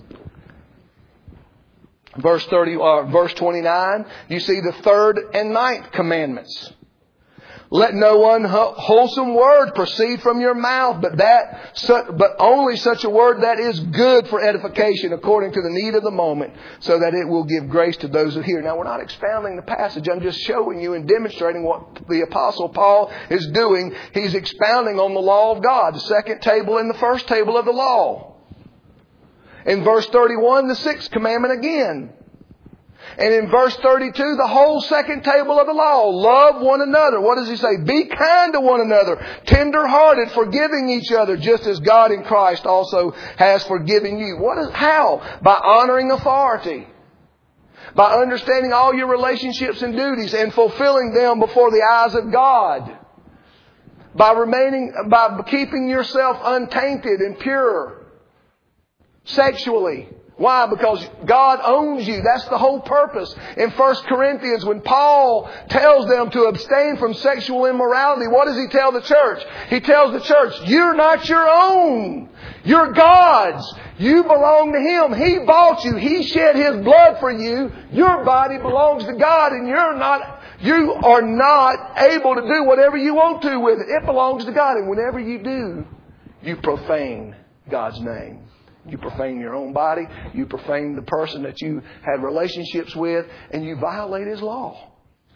Verse thirty, uh, verse twenty-nine. You see the third and ninth commandments. Let no unwholesome word proceed from your mouth, but that, but only such a word that is good for edification according to the need of the moment, so that it will give grace to those who hear. Now, we're not expounding the passage. I'm just showing you and demonstrating what the Apostle Paul is doing. He's expounding on the law of God, the second table and the first table of the law. In verse thirty-one, the sixth commandment again. And in verse thirty-two, the whole second table of the law. Love one another. What does he say? Be kind to one another. Tender-hearted, forgiving each other, just as God in Christ also has forgiven you. What is, how? By honoring authority. By understanding all your relationships and duties and fulfilling them before the eyes of God. By remaining, by keeping yourself untainted and pure sexually. Why? Because God owns you. That's the whole purpose. In First Corinthians, when Paul tells them to abstain from sexual immorality, what does he tell the church? He tells the church, you're not your own. You're God's. You belong to Him. He bought you. He shed His blood for you. Your body belongs to God, and you're not, you are not able to do whatever you want to with it. It belongs to God. And whenever you do, you profane God's name. You profane your own body. You profane the person that you have relationships with. And you violate His law.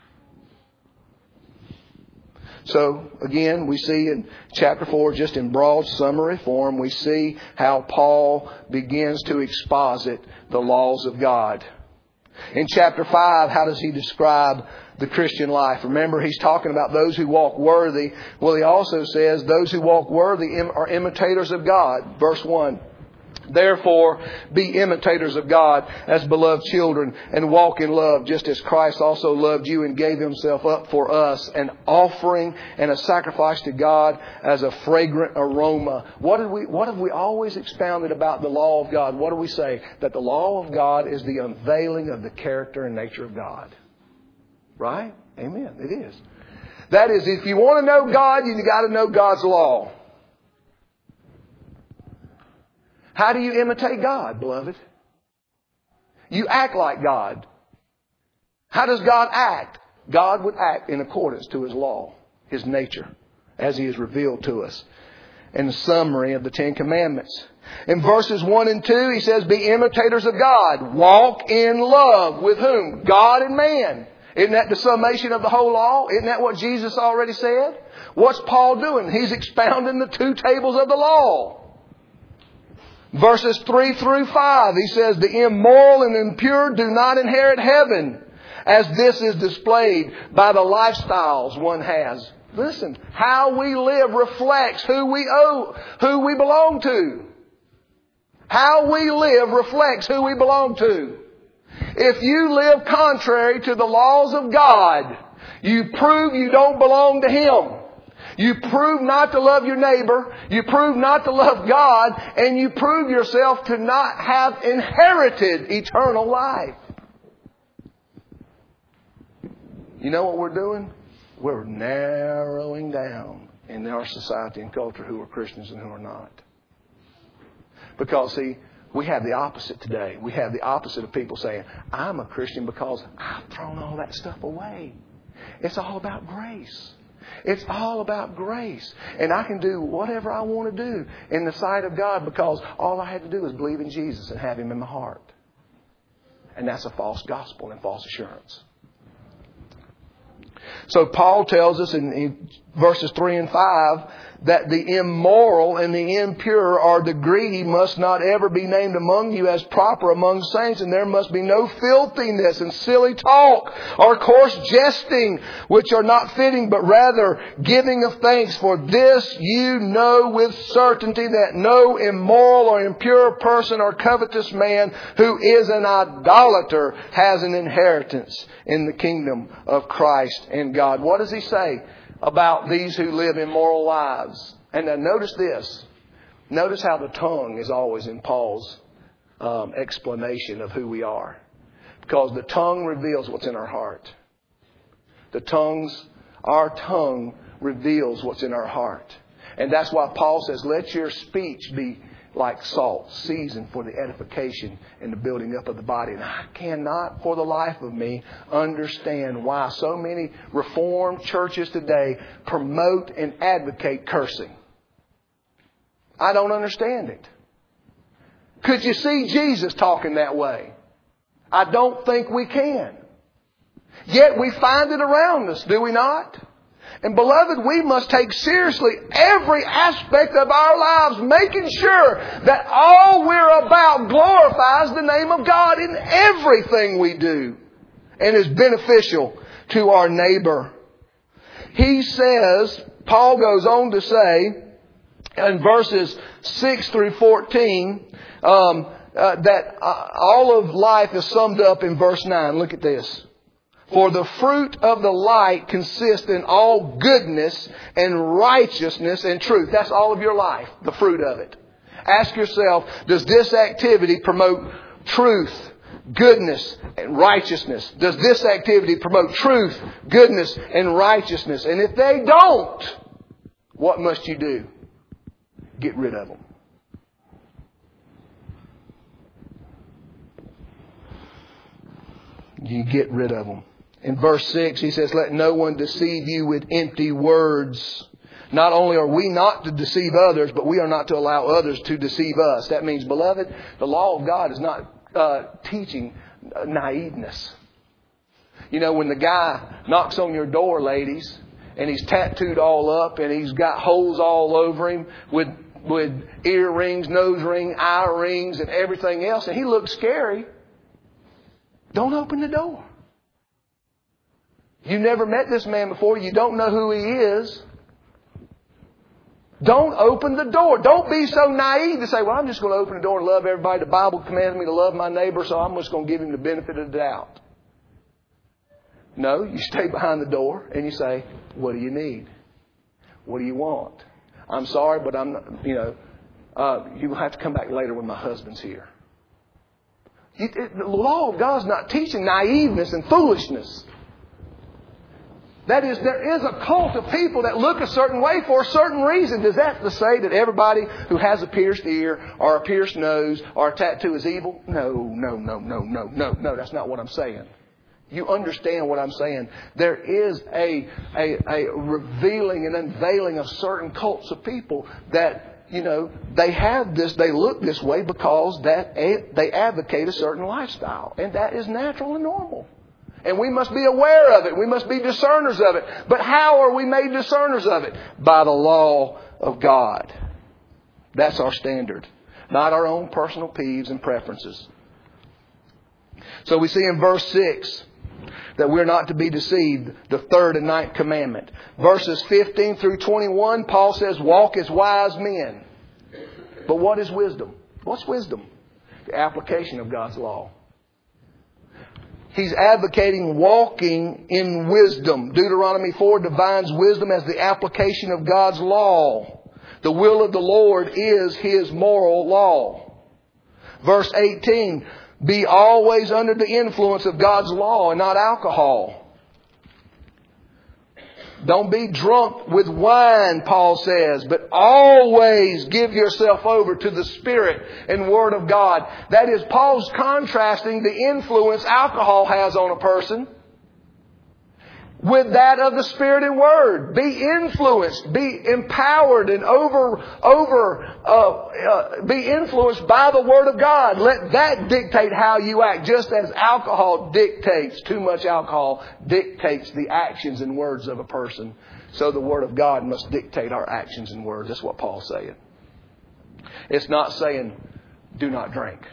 So, again, we see in chapter four, just in broad summary form, we see how Paul begins to exposit the laws of God. In chapter five, how does he describe the Christian life? Remember, he's talking about those who walk worthy. Well, he also says those who walk worthy are imitators of God. Verse one. Therefore, be imitators of God as beloved children and walk in love, just as Christ also loved you and gave Himself up for us, an offering and a sacrifice to God as a fragrant aroma. What did we, what have we always expounded about the law of God? What do we say? That the law of God is the unveiling of the character and nature of God. Right? Amen. It is. That is, if you want to know God, you got to know God's law. How do you imitate God, beloved? You act like God. How does God act? God would act in accordance to His law, His nature, as He is revealed to us in the summary of the Ten Commandments. In verses one and two, He says, be imitators of God. Walk in love. With whom? God and man. Isn't that the summation of the whole law? Isn't that what Jesus already said? What's Paul doing? He's expounding the two tables of the law. Verses three through five, he says, the immoral and impure do not inherit heaven, as this is displayed by the lifestyles one has. Listen, how we live reflects who we owe, who we belong to. How we live reflects who we belong to. If you live contrary to the laws of God, you prove you don't belong to Him. You prove not to love your neighbor. You prove not to love God. And you prove yourself to not have inherited eternal life. You know what we're doing? We're narrowing down in our society and culture who are Christians and who are not. Because, see, we have the opposite today. We have the opposite of people saying, I'm a Christian because I've thrown all that stuff away. It's all about grace. It's all about grace. And I can do whatever I want to do in the sight of God because all I had to do was believe in Jesus and have Him in my heart. And that's a false gospel and false assurance. So Paul tells us in, in verses three and five that the immoral and the impure or the greedy must not ever be named among you as proper among saints, and there must be no filthiness and silly talk or coarse jesting, which are not fitting, but rather giving of thanks. For this you know with certainty, that no immoral or impure person or covetous man who is an idolater has an inheritance in the kingdom of Christ and God. What does he say about these who live immoral lives? And now notice this. Notice how the tongue is always in Paul's um, explanation of who we are. Because the tongue reveals what's in our heart. The tongues, our tongue reveals what's in our heart. And that's why Paul says, let your speech be like salt, seasoned for the edification and the building up of the body. And I cannot, for the life of me, understand why so many Reformed churches today promote and advocate cursing. I don't understand it. Could you see Jesus talking that way? I don't think we can. Yet we find it around us, do we not? And beloved, we must take seriously every aspect of our lives, making sure that all we're about glorifies the name of God in everything we do and is beneficial to our neighbor. He says, Paul goes on to say in verses six through fourteen, um, uh, that uh, all of life is summed up in verse nine. Look at this. For the fruit of the light consists in all goodness and righteousness and truth. That's all of your life, the fruit of it. Ask yourself, does this activity promote truth, goodness, and righteousness? Does this activity promote truth, goodness, and righteousness? And if they don't, what must you do? Get rid of them. You get rid of them. In verse six, he says, let no one deceive you with empty words. Not only are we not to deceive others, but we are not to allow others to deceive us. That means, beloved, the law of God is not uh, teaching naiveness. You know, when the guy knocks on your door, ladies, and he's tattooed all up and he's got holes all over him with, with earrings, nose ring, eye rings, and everything else, and he looks scary, don't open the door. You've never met this man before. You don't know who he is. Don't open the door. Don't be so naive to say, well, I'm just going to open the door and love everybody. The Bible commands me to love my neighbor, so I'm just going to give him the benefit of the doubt. No, you stay behind the door and you say, what do you need? What do you want? I'm sorry, but I'm not, you know, uh, you will have to come back later when my husband's here. It, it, the law of God's not teaching naiveness and foolishness. That is, there is a cult of people that look a certain way for a certain reason. Does that to say that everybody who has a pierced ear or a pierced nose or a tattoo is evil? No, no, no, no, no, no, no. That's not what I'm saying. You understand what I'm saying? There is a, a, a revealing and unveiling of certain cults of people that, you know, they have this, they look this way because that they advocate a certain lifestyle. And that is natural and normal. And we must be aware of it. We must be discerners of it. But how are we made discerners of it? By the law of God. That's our standard. Not our own personal peeves and preferences. So we see in verse six that we're not to be deceived, the third and ninth commandment. Verses fifteen through twenty-one, Paul says, walk as wise men. But what is wisdom? What's wisdom? The application of God's law. He's advocating walking in wisdom. Deuteronomy four defines wisdom as the application of God's law. The will of the Lord is His moral law. Verse eighteen, be always under the influence of God's law and not alcohol. Don't be drunk with wine, Paul says, but always give yourself over to the Spirit and Word of God. That is, Paul's contrasting the influence alcohol has on a person with that of the Spirit and Word. Be influenced, be empowered, and over, over, uh, uh, be influenced by the Word of God. Let that dictate how you act, just as alcohol dictates, too much alcohol dictates the actions and words of a person. So the Word of God must dictate our actions and words. That's what Paul's saying. It's not saying, do not drink.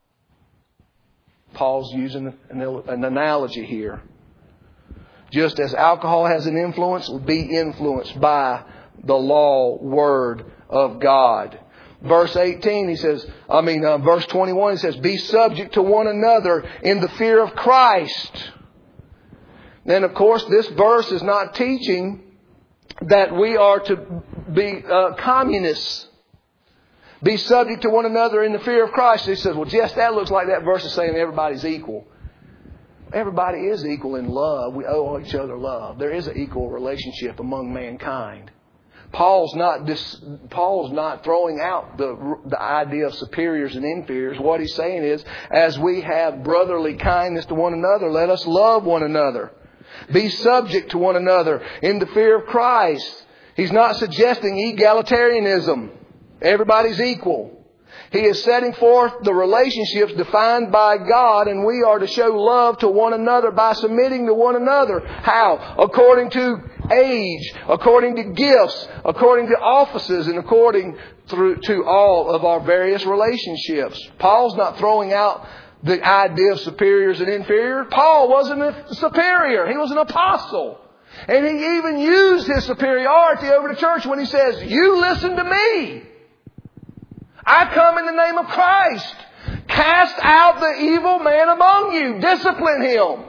Paul's using an, an analogy here. Just as alcohol has an influence, be influenced by the law, Word of God. Verse eighteen, he says, I mean, uh, verse twenty-one, he says, be subject to one another in the fear of Christ. Then, of course, this verse is not teaching that we are to be uh, communists. Be subject to one another in the fear of Christ. He says, well, Jess, that looks like that verse is saying everybody's equal. Everybody is equal in love. We owe each other love. There is an equal relationship among mankind. Paul's not dis, Paul's not throwing out the, the idea of superiors and inferiors. What he's saying is, as we have brotherly kindness to one another, let us love one another. Be subject to one another in the fear of Christ. He's not suggesting egalitarianism. Everybody's equal. He is setting forth the relationships defined by God, and we are to show love to one another by submitting to one another. How? According to age, according to gifts, according to offices, and according through to all of our various relationships. Paul's not throwing out the idea of superiors and inferiors. Paul wasn't a superior. He was an apostle. And he even used his superiority over the church when he says, you listen to me. I come in the name of Christ. Cast out the evil man among you. Discipline him.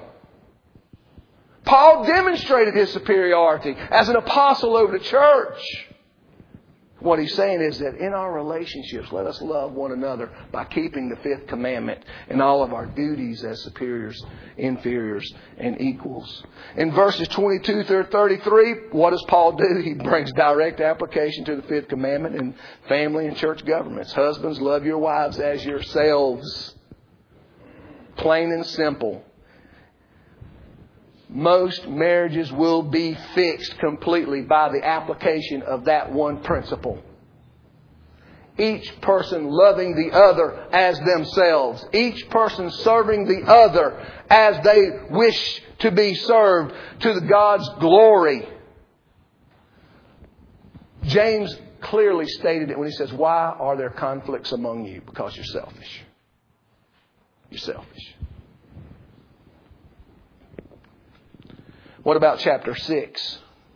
Paul demonstrated his superiority as an apostle over the church. What he's saying is that in our relationships, let us love one another by keeping the fifth commandment in all of our duties as superiors, inferiors, and equals. In verses twenty-two through thirty-three, what does Paul do? He brings direct application to the fifth commandment in family and church governments. Husbands, love your wives as yourselves. Plain and simple. Most marriages will be fixed completely by the application of that one principle. Each person loving the other as themselves. Each person serving the other as they wish to be served to the God's glory. James clearly stated it when he says, why are there conflicts among you? Because you're selfish. You're selfish. What about chapter six?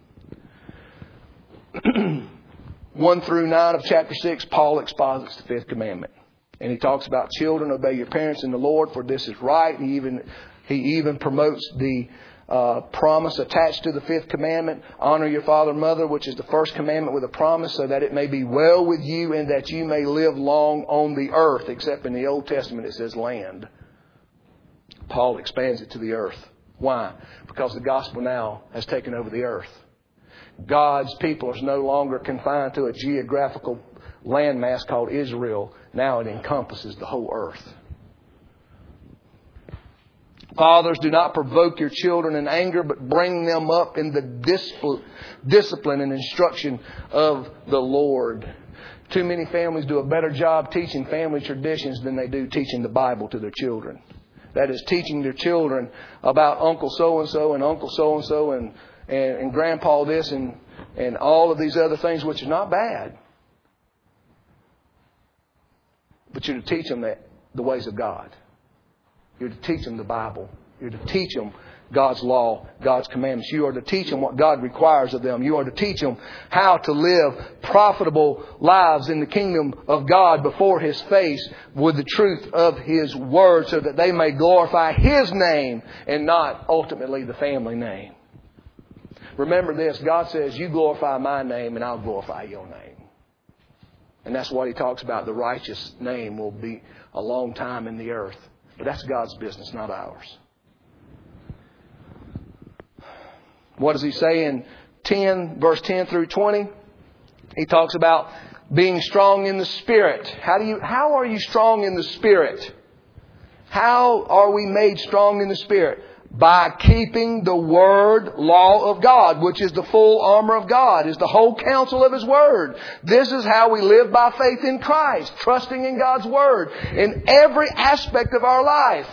one through nine of chapter six, Paul exposits the fifth commandment. And he talks about children, obey your parents in the Lord, for this is right. He even, he even promotes the uh, promise attached to the fifth commandment. Honor your father and mother, which is the first commandment with a promise, so that it may be well with you and that you may live long on the earth. Except in the Old Testament it says land. Paul expands it to the earth. Why? Because the gospel now has taken over the earth. God's people is no longer confined to a geographical landmass called Israel. Now it encompasses the whole earth. Fathers, do not provoke your children in anger, but bring them up in the discipline and instruction of the Lord. Too many families do a better job teaching family traditions than they do teaching the Bible to their children. That is, teaching their children about Uncle so-and-so and Uncle so-and-so and, and, and Grandpa this and, and all of these other things, which is not bad. But you're to teach them that, the ways of God. You're to teach them the Bible. You're to teach them God's law, God's commandments. You are to teach them what God requires of them. You are to teach them how to live profitable lives in the kingdom of God before His face with the truth of His Word, so that they may glorify His name and not ultimately the family name. Remember this, God says, you glorify my name and I'll glorify your name. And that's what He talks about. The righteous name will be a long time in the earth. But that's God's business, not ours. What does He say in ten, verse ten through twenty? He talks about being strong in the Spirit. How do you, how are you strong in the Spirit? How are we made strong in the Spirit? By keeping the Word, law of God, which is the full armor of God, is the whole counsel of His Word. This is how we live by faith in Christ, trusting in God's Word in every aspect of our life.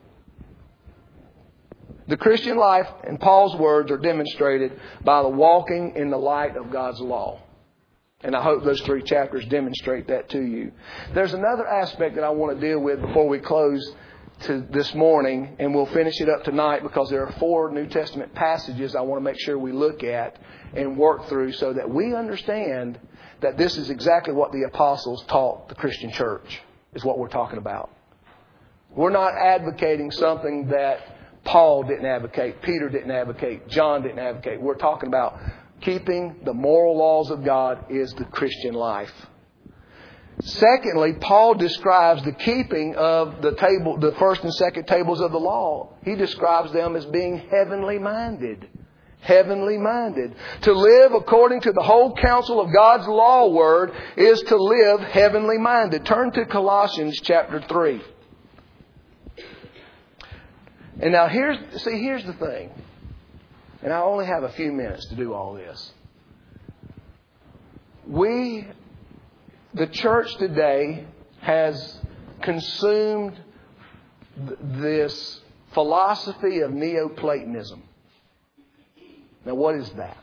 The Christian life, in Paul's words, are demonstrated by the walking in the light of God's law. And I hope those three chapters demonstrate that to you. There's another aspect that I want to deal with before we close to this morning, and we'll finish it up tonight, because there are four New Testament passages I want to make sure we look at and work through, so that we understand that this is exactly what the apostles taught the Christian church, is what we're talking about. We're not advocating something that Paul didn't advocate, Peter didn't advocate, John didn't advocate. We're talking about keeping the moral laws of God is the Christian life. Secondly, Paul describes the keeping of the table, the first and second tables of the law. He describes them as being heavenly minded. Heavenly minded. To live according to the whole counsel of God's law word is to live heavenly minded. Turn to Colossians chapter three. And now here's, see, here's the thing. And I only have a few minutes to do all this. We, the church today, has consumed th- this philosophy of Neoplatonism. Now, what is that?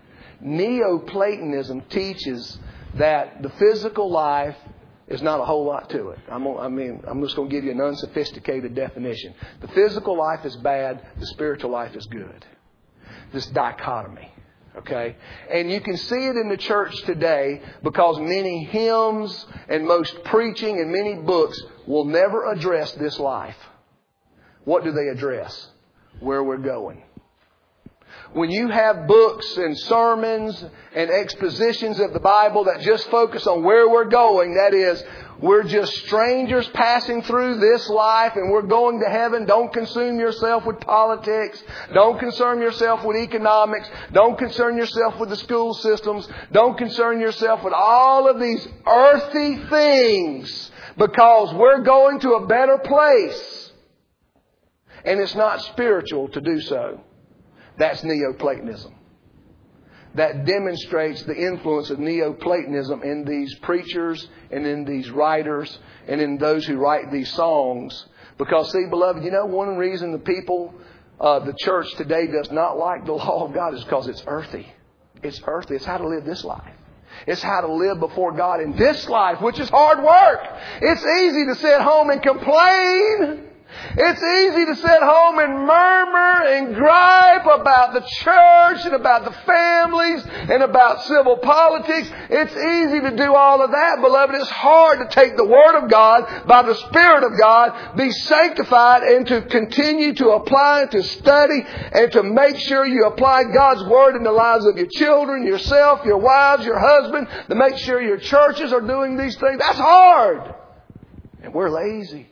Neoplatonism teaches that the physical life is not a whole lot to it. I'm, I mean, I'm just going to give you an unsophisticated definition. The physical life is bad. The spiritual life is good. This dichotomy. Okay? And you can see it in the church today, because many hymns and most preaching and many books will never address this life. What do they address? Where we're going. When you have books and sermons and expositions of the Bible that just focus on where we're going, that is, we're just strangers passing through this life and we're going to heaven. Don't consume yourself with politics. Don't concern yourself with economics. Don't concern yourself with the school systems. Don't concern yourself with all of these earthy things, because we're going to a better place. And it's not spiritual to do so. That's Neoplatonism. That demonstrates the influence of Neoplatonism in these preachers and in these writers and in those who write these songs. Because, see, beloved, you know, one reason the people, uh, the church today does not like the law of God is because it's earthy. It's earthy. It's how to live this life. It's how to live before God in this life, which is hard work. It's easy to sit home and complain. It's easy to sit home and murmur and gripe about the church and about the families and about civil politics. It's easy to do all of that, beloved. It's hard to take the Word of God by the Spirit of God, be sanctified, and to continue to apply it, to study, and to make sure you apply God's Word in the lives of your children, yourself, your wives, your husband, to make sure your churches are doing these things. That's hard. And we're lazy,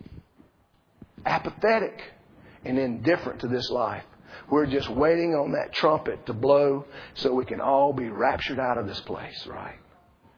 apathetic, and indifferent to this life. We're just waiting on that trumpet to blow so we can all be raptured out of this place, right?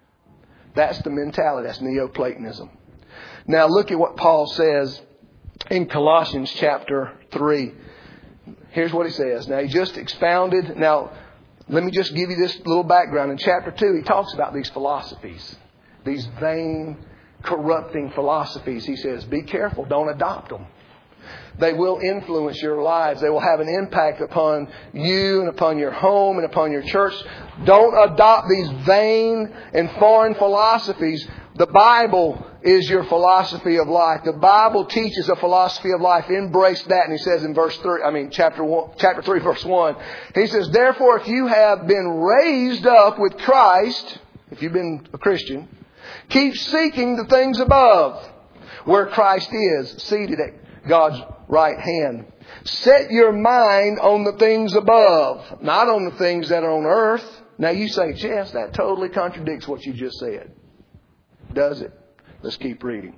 That's the mentality. That's Neoplatonism. Now look at what Paul says in Colossians chapter three. Here's what he says. Now, he just expounded. Now, let me just give you this little background. In chapter two, he talks about these philosophies, these vain, corrupting philosophies. He says, be careful. Don't adopt them. They will influence your lives. They will have an impact upon you and upon your home and upon your church. Don't adopt these vain and foreign philosophies. The Bible is your philosophy of life. The Bible teaches a philosophy of life. Embrace that. And he says in verse three, I mean, chapter one, chapter three, verse one, he says, therefore, if you have been raised up with Christ, if you've been a Christian, keep seeking the things above, where Christ is, seated at God's right hand. Set your mind on the things above, not on the things that are on earth. Now you say, Jess, that totally contradicts what you just said. Does it? Let's keep reading.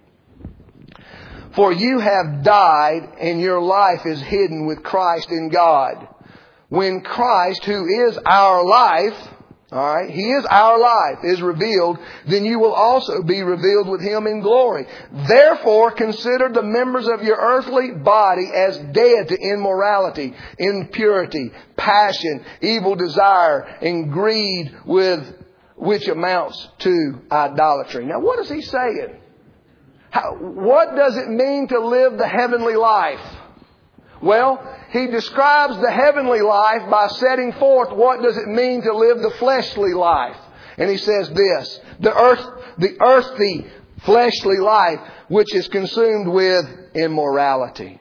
For you have died, and your life is hidden with Christ in God. When Christ, who is our life, all right, He is our life, is revealed, then you will also be revealed with Him in glory. Therefore, consider the members of your earthly body as dead to immorality, impurity, passion, evil desire, and greed, with which amounts to idolatry. Now, what is he saying? How, what does it mean to live the heavenly life? Well, he describes the heavenly life by setting forth what does it mean to live the fleshly life. And he says this, the earth, the earthly fleshly life, which is consumed with immorality,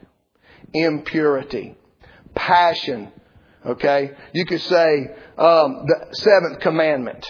impurity, passion. Okay? You could say um, the seventh commandment,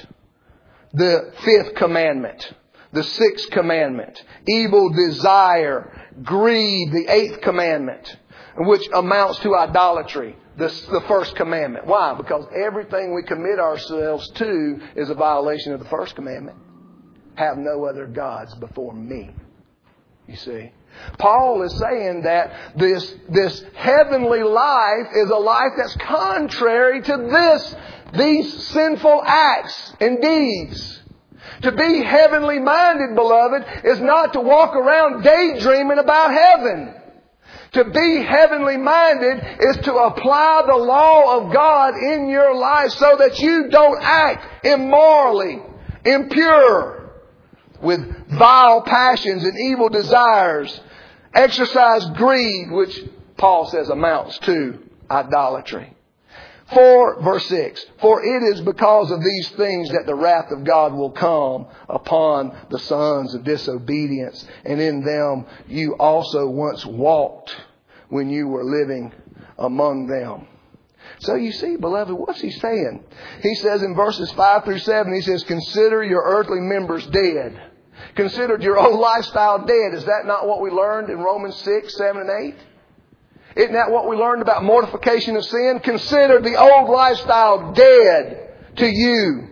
the fifth commandment, the sixth commandment, evil desire, greed, the eighth commandment, which amounts to idolatry, the, the first commandment. Why? Because everything we commit ourselves to is a violation of the first commandment. Have no other gods before me. You see? Paul is saying that this, this heavenly life is a life that's contrary to this, these sinful acts and deeds. To be heavenly minded, beloved, is not to walk around daydreaming about heaven. To be heavenly minded is to apply the law of God in your life so that you don't act immorally, impure, with vile passions and evil desires. Exercise greed, which Paul says amounts to idolatry. For, verse six, for it is because of these things that the wrath of God will come upon the sons of disobedience. And in them you also once walked when you were living among them. So you see, beloved, what's he saying? He says in verses five through seven, he says, consider your earthly members dead. Consider your old lifestyle dead. Is that not what we learned in Romans six, seven, and eight? Isn't that what we learned about mortification of sin? Consider the old lifestyle dead to you.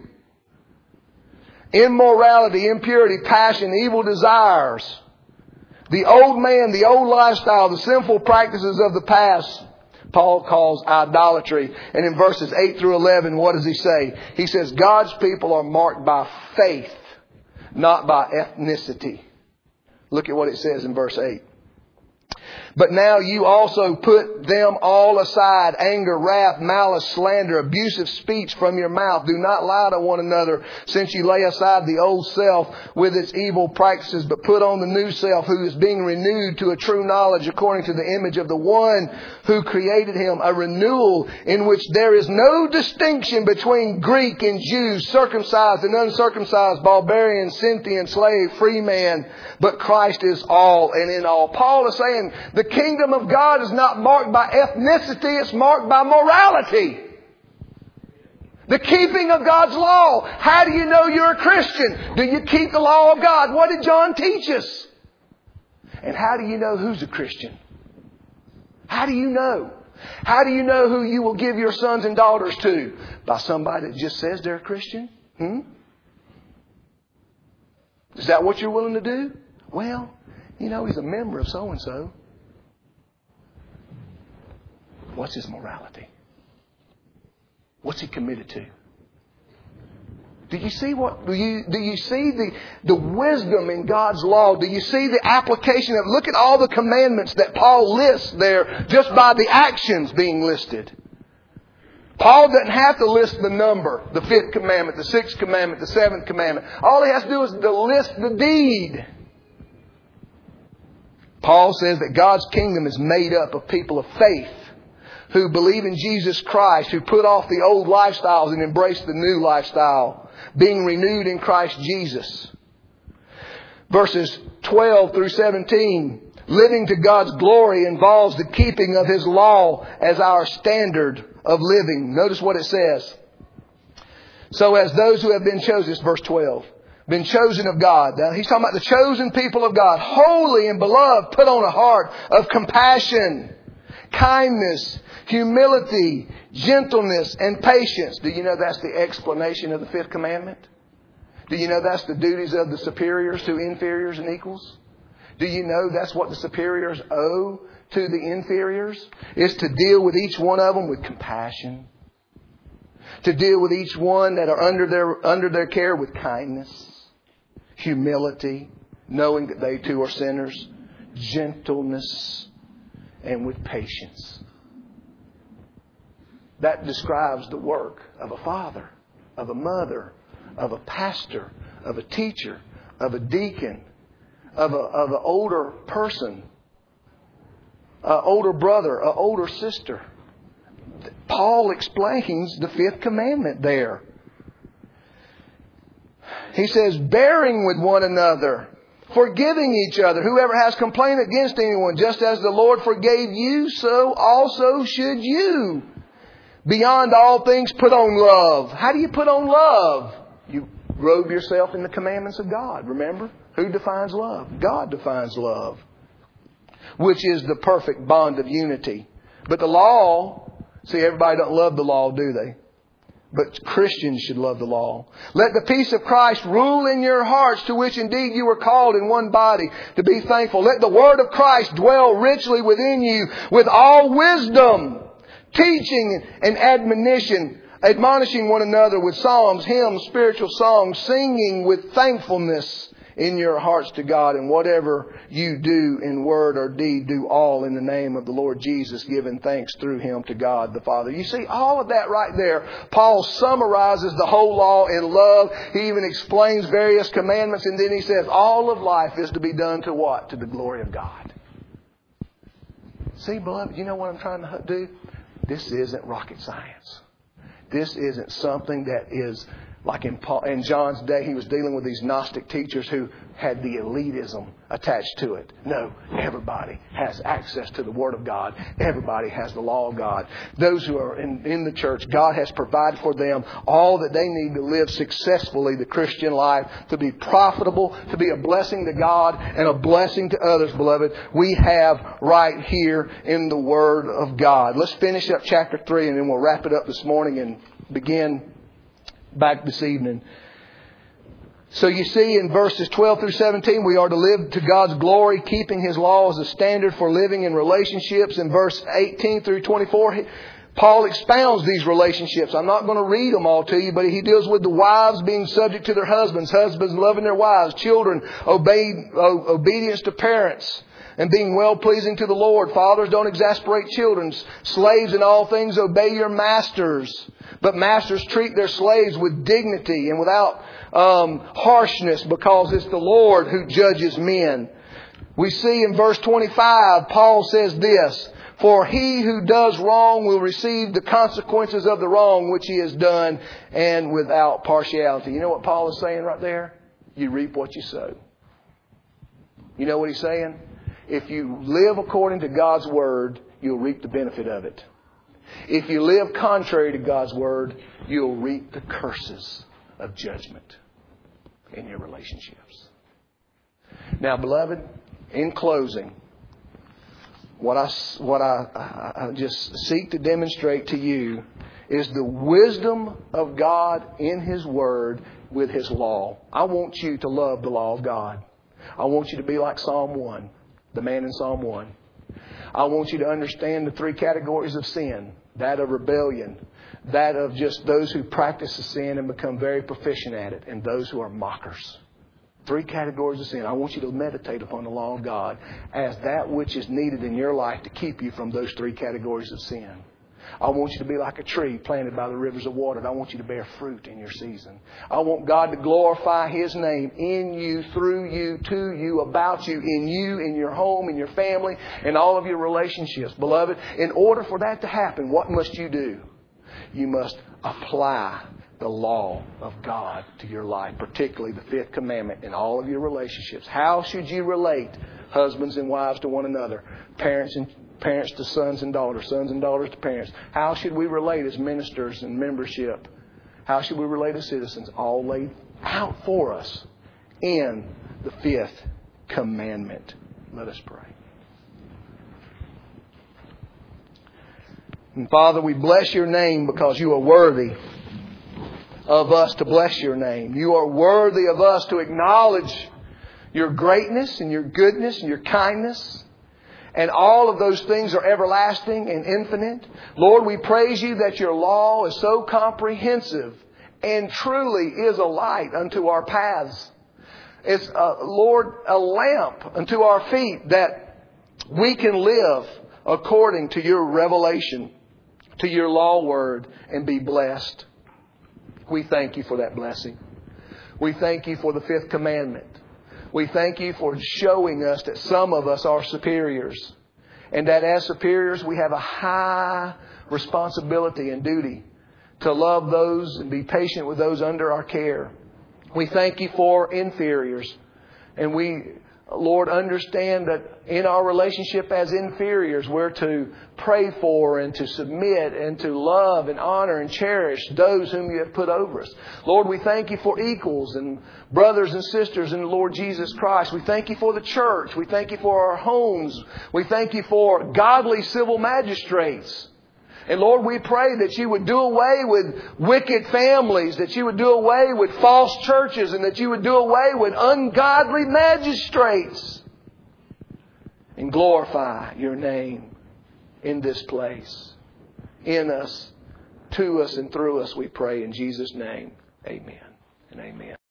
Immorality, impurity, passion, evil desires. The old man, the old lifestyle, the sinful practices of the past, Paul calls idolatry. And in verses eight through eleven, what does he say? He says, God's people are marked by faith, not by ethnicity. Look at what it says in verse eight. But now you also put them all aside, anger, wrath, malice, slander, abusive speech from your mouth. Do not lie to one another, since you lay aside the old self with its evil practices, but put on the new self, who is being renewed to a true knowledge according to the image of the one who created him. A renewal in which there is no distinction between Greek and Jew, circumcised and uncircumcised, barbarian, Scythian, slave, free man, but Christ is all and in all. Paul is saying the kingdom of God is not marked by ethnicity, it's marked by morality. The keeping of God's law. How do you know you're a Christian? Do you keep the law of God? What did John teach us? And how do you know who's a Christian? How do you know? How do you know who you will give your sons and daughters to? By somebody that just says they're a Christian? Hmm? Is that what you're willing to do? Well, you know, he's a member of so-and-so. What's his morality? What's he committed to? Do you see what, do you, do you see the, the wisdom in God's law? Do you see the application of, look at all the commandments that Paul lists there just by the actions being listed. Paul doesn't have to list the number, the fifth commandment, the sixth commandment, the seventh commandment. All he has to do is to list the deed. Paul says that God's kingdom is made up of people of faith who believe in Jesus Christ, who put off the old lifestyles and embrace the new lifestyle, being renewed in Christ Jesus. Verses twelve through seventeen. Living to God's glory involves the keeping of His law as our standard of living. Notice what it says. So as those who have been chosen, this is verse twelve, been chosen of God. Now he's talking about the chosen people of God, holy and beloved, put on a heart of compassion, kindness, humility, gentleness, and patience. Do you know that's the explanation of the fifth commandment? Do you know that's the duties of the superiors to inferiors and equals? Do you know that's what the superiors owe to the inferiors? Is to deal with each one of them with compassion. To deal with each one that are under their, under their care with kindness, humility, knowing that they too are sinners, gentleness, and with patience. That describes the work of a father, of a mother, of a pastor, of a teacher, of a deacon, of a of an older person, an older brother, an older sister. Paul explains the fifth commandment there. He says, bearing with one another, forgiving each other. Whoever has complaint against anyone, just as the Lord forgave you, so also should you. Beyond all things, put on love. How do you put on love? You robe yourself in the commandments of God. Remember? Who defines love? God defines love, which is the perfect bond of unity. But the law, see, everybody don't love the law, do they? But Christians should love the law. Let the peace of Christ rule in your hearts, to which indeed you were called in one body, to be thankful. Let the word of Christ dwell richly within you with all wisdom, teaching and admonition, admonishing one another with psalms, hymns, spiritual songs, singing with thankfulness in your hearts to God. And whatever you do in word or deed, do all in the name of the Lord Jesus, giving thanks through Him to God the Father. You see, all of that right there, Paul summarizes the whole law in love. He even explains various commandments, and then he says all of life is to be done to what? To the glory of God. See, beloved, you know what I'm trying to do? This isn't rocket science. This isn't something that is like in, Paul, in John's day, he was dealing with these Gnostic teachers who had the elitism attached to it. No, everybody has access to the Word of God. Everybody has the law of God. Those who are in, in the church, God has provided for them all that they need to live successfully the Christian life, to be profitable, to be a blessing to God and a blessing to others, beloved. We have right here in the Word of God. Let's finish up chapter three and then we'll wrap it up this morning and begin back this evening. So you see in verses twelve through seventeen, we are to live to God's glory, keeping His law as a standard for living in relationships. In verse eighteen through twenty-four, Paul expounds these relationships. I'm not going to read them all to you, but he deals with the wives being subject to their husbands, husbands loving their wives, children obeying, obedience to parents, and being well-pleasing to the Lord. Fathers, don't exasperate children. Slaves, in all things obey your masters. But masters treat their slaves with dignity and without um, harshness, because it's the Lord who judges men. We see in verse twenty-five, Paul says this, for he who does wrong will receive the consequences of the wrong which he has done, and without partiality. You know what Paul is saying right there? You reap what you sow. You know what he's saying? If you live according to God's Word, you'll reap the benefit of it. If you live contrary to God's Word, you'll reap the curses of judgment in your relationships. Now, beloved, in closing, what I, what I, I just seek to demonstrate to you is the wisdom of God in His Word with His law. I want you to love the law of God. I want you to be like Psalm one, the man in Psalm one. I want you to understand the three categories of sin. That of rebellion, that of just those who practice the sin and become very proficient at it, and those who are mockers. Three categories of sin. I want you to meditate upon the law of God as that which is needed in your life to keep you from those three categories of sin. I want you to be like a tree planted by the rivers of water. I want you to bear fruit in your season. I want God to glorify His name in you, through you, to you, about you, in you, in your home, in your family, in all of your relationships. Beloved, in order for that to happen, what must you do? You must apply the law of God to your life, particularly the fifth commandment in all of your relationships. How should you relate, husbands and wives, to one another, parents and parents to sons and daughters, sons and daughters to parents? How should we relate as ministers and membership? How should we relate as citizens? All laid out for us in the fifth commandment. Let us pray. And Father, we bless your name because you are worthy of us to bless your name. You are worthy of us to acknowledge your greatness and your goodness and your kindness. And all of those things are everlasting and infinite. Lord, we praise you that your law is so comprehensive and truly is a light unto our paths. It's, uh, Lord, a lamp unto our feet that we can live according to your revelation, to your law word, and be blessed. We thank you for that blessing. We thank you for the fifth commandment. We thank you for showing us that some of us are superiors, and that as superiors we have a high responsibility and duty to love those and be patient with those under our care. We thank you for inferiors, and we, Lord, understand that in our relationship as inferiors, we're to pray for and to submit and to love and honor and cherish those whom you have put over us. Lord, we thank you for equals and brothers and sisters in the Lord Jesus Christ. We thank you for the church. We thank you for our homes. We thank you for godly civil magistrates. And Lord, we pray that you would do away with wicked families, that you would do away with false churches, and that you would do away with ungodly magistrates. And glorify your name in this place, in us, to us, and through us, we pray in Jesus' name. Amen and amen.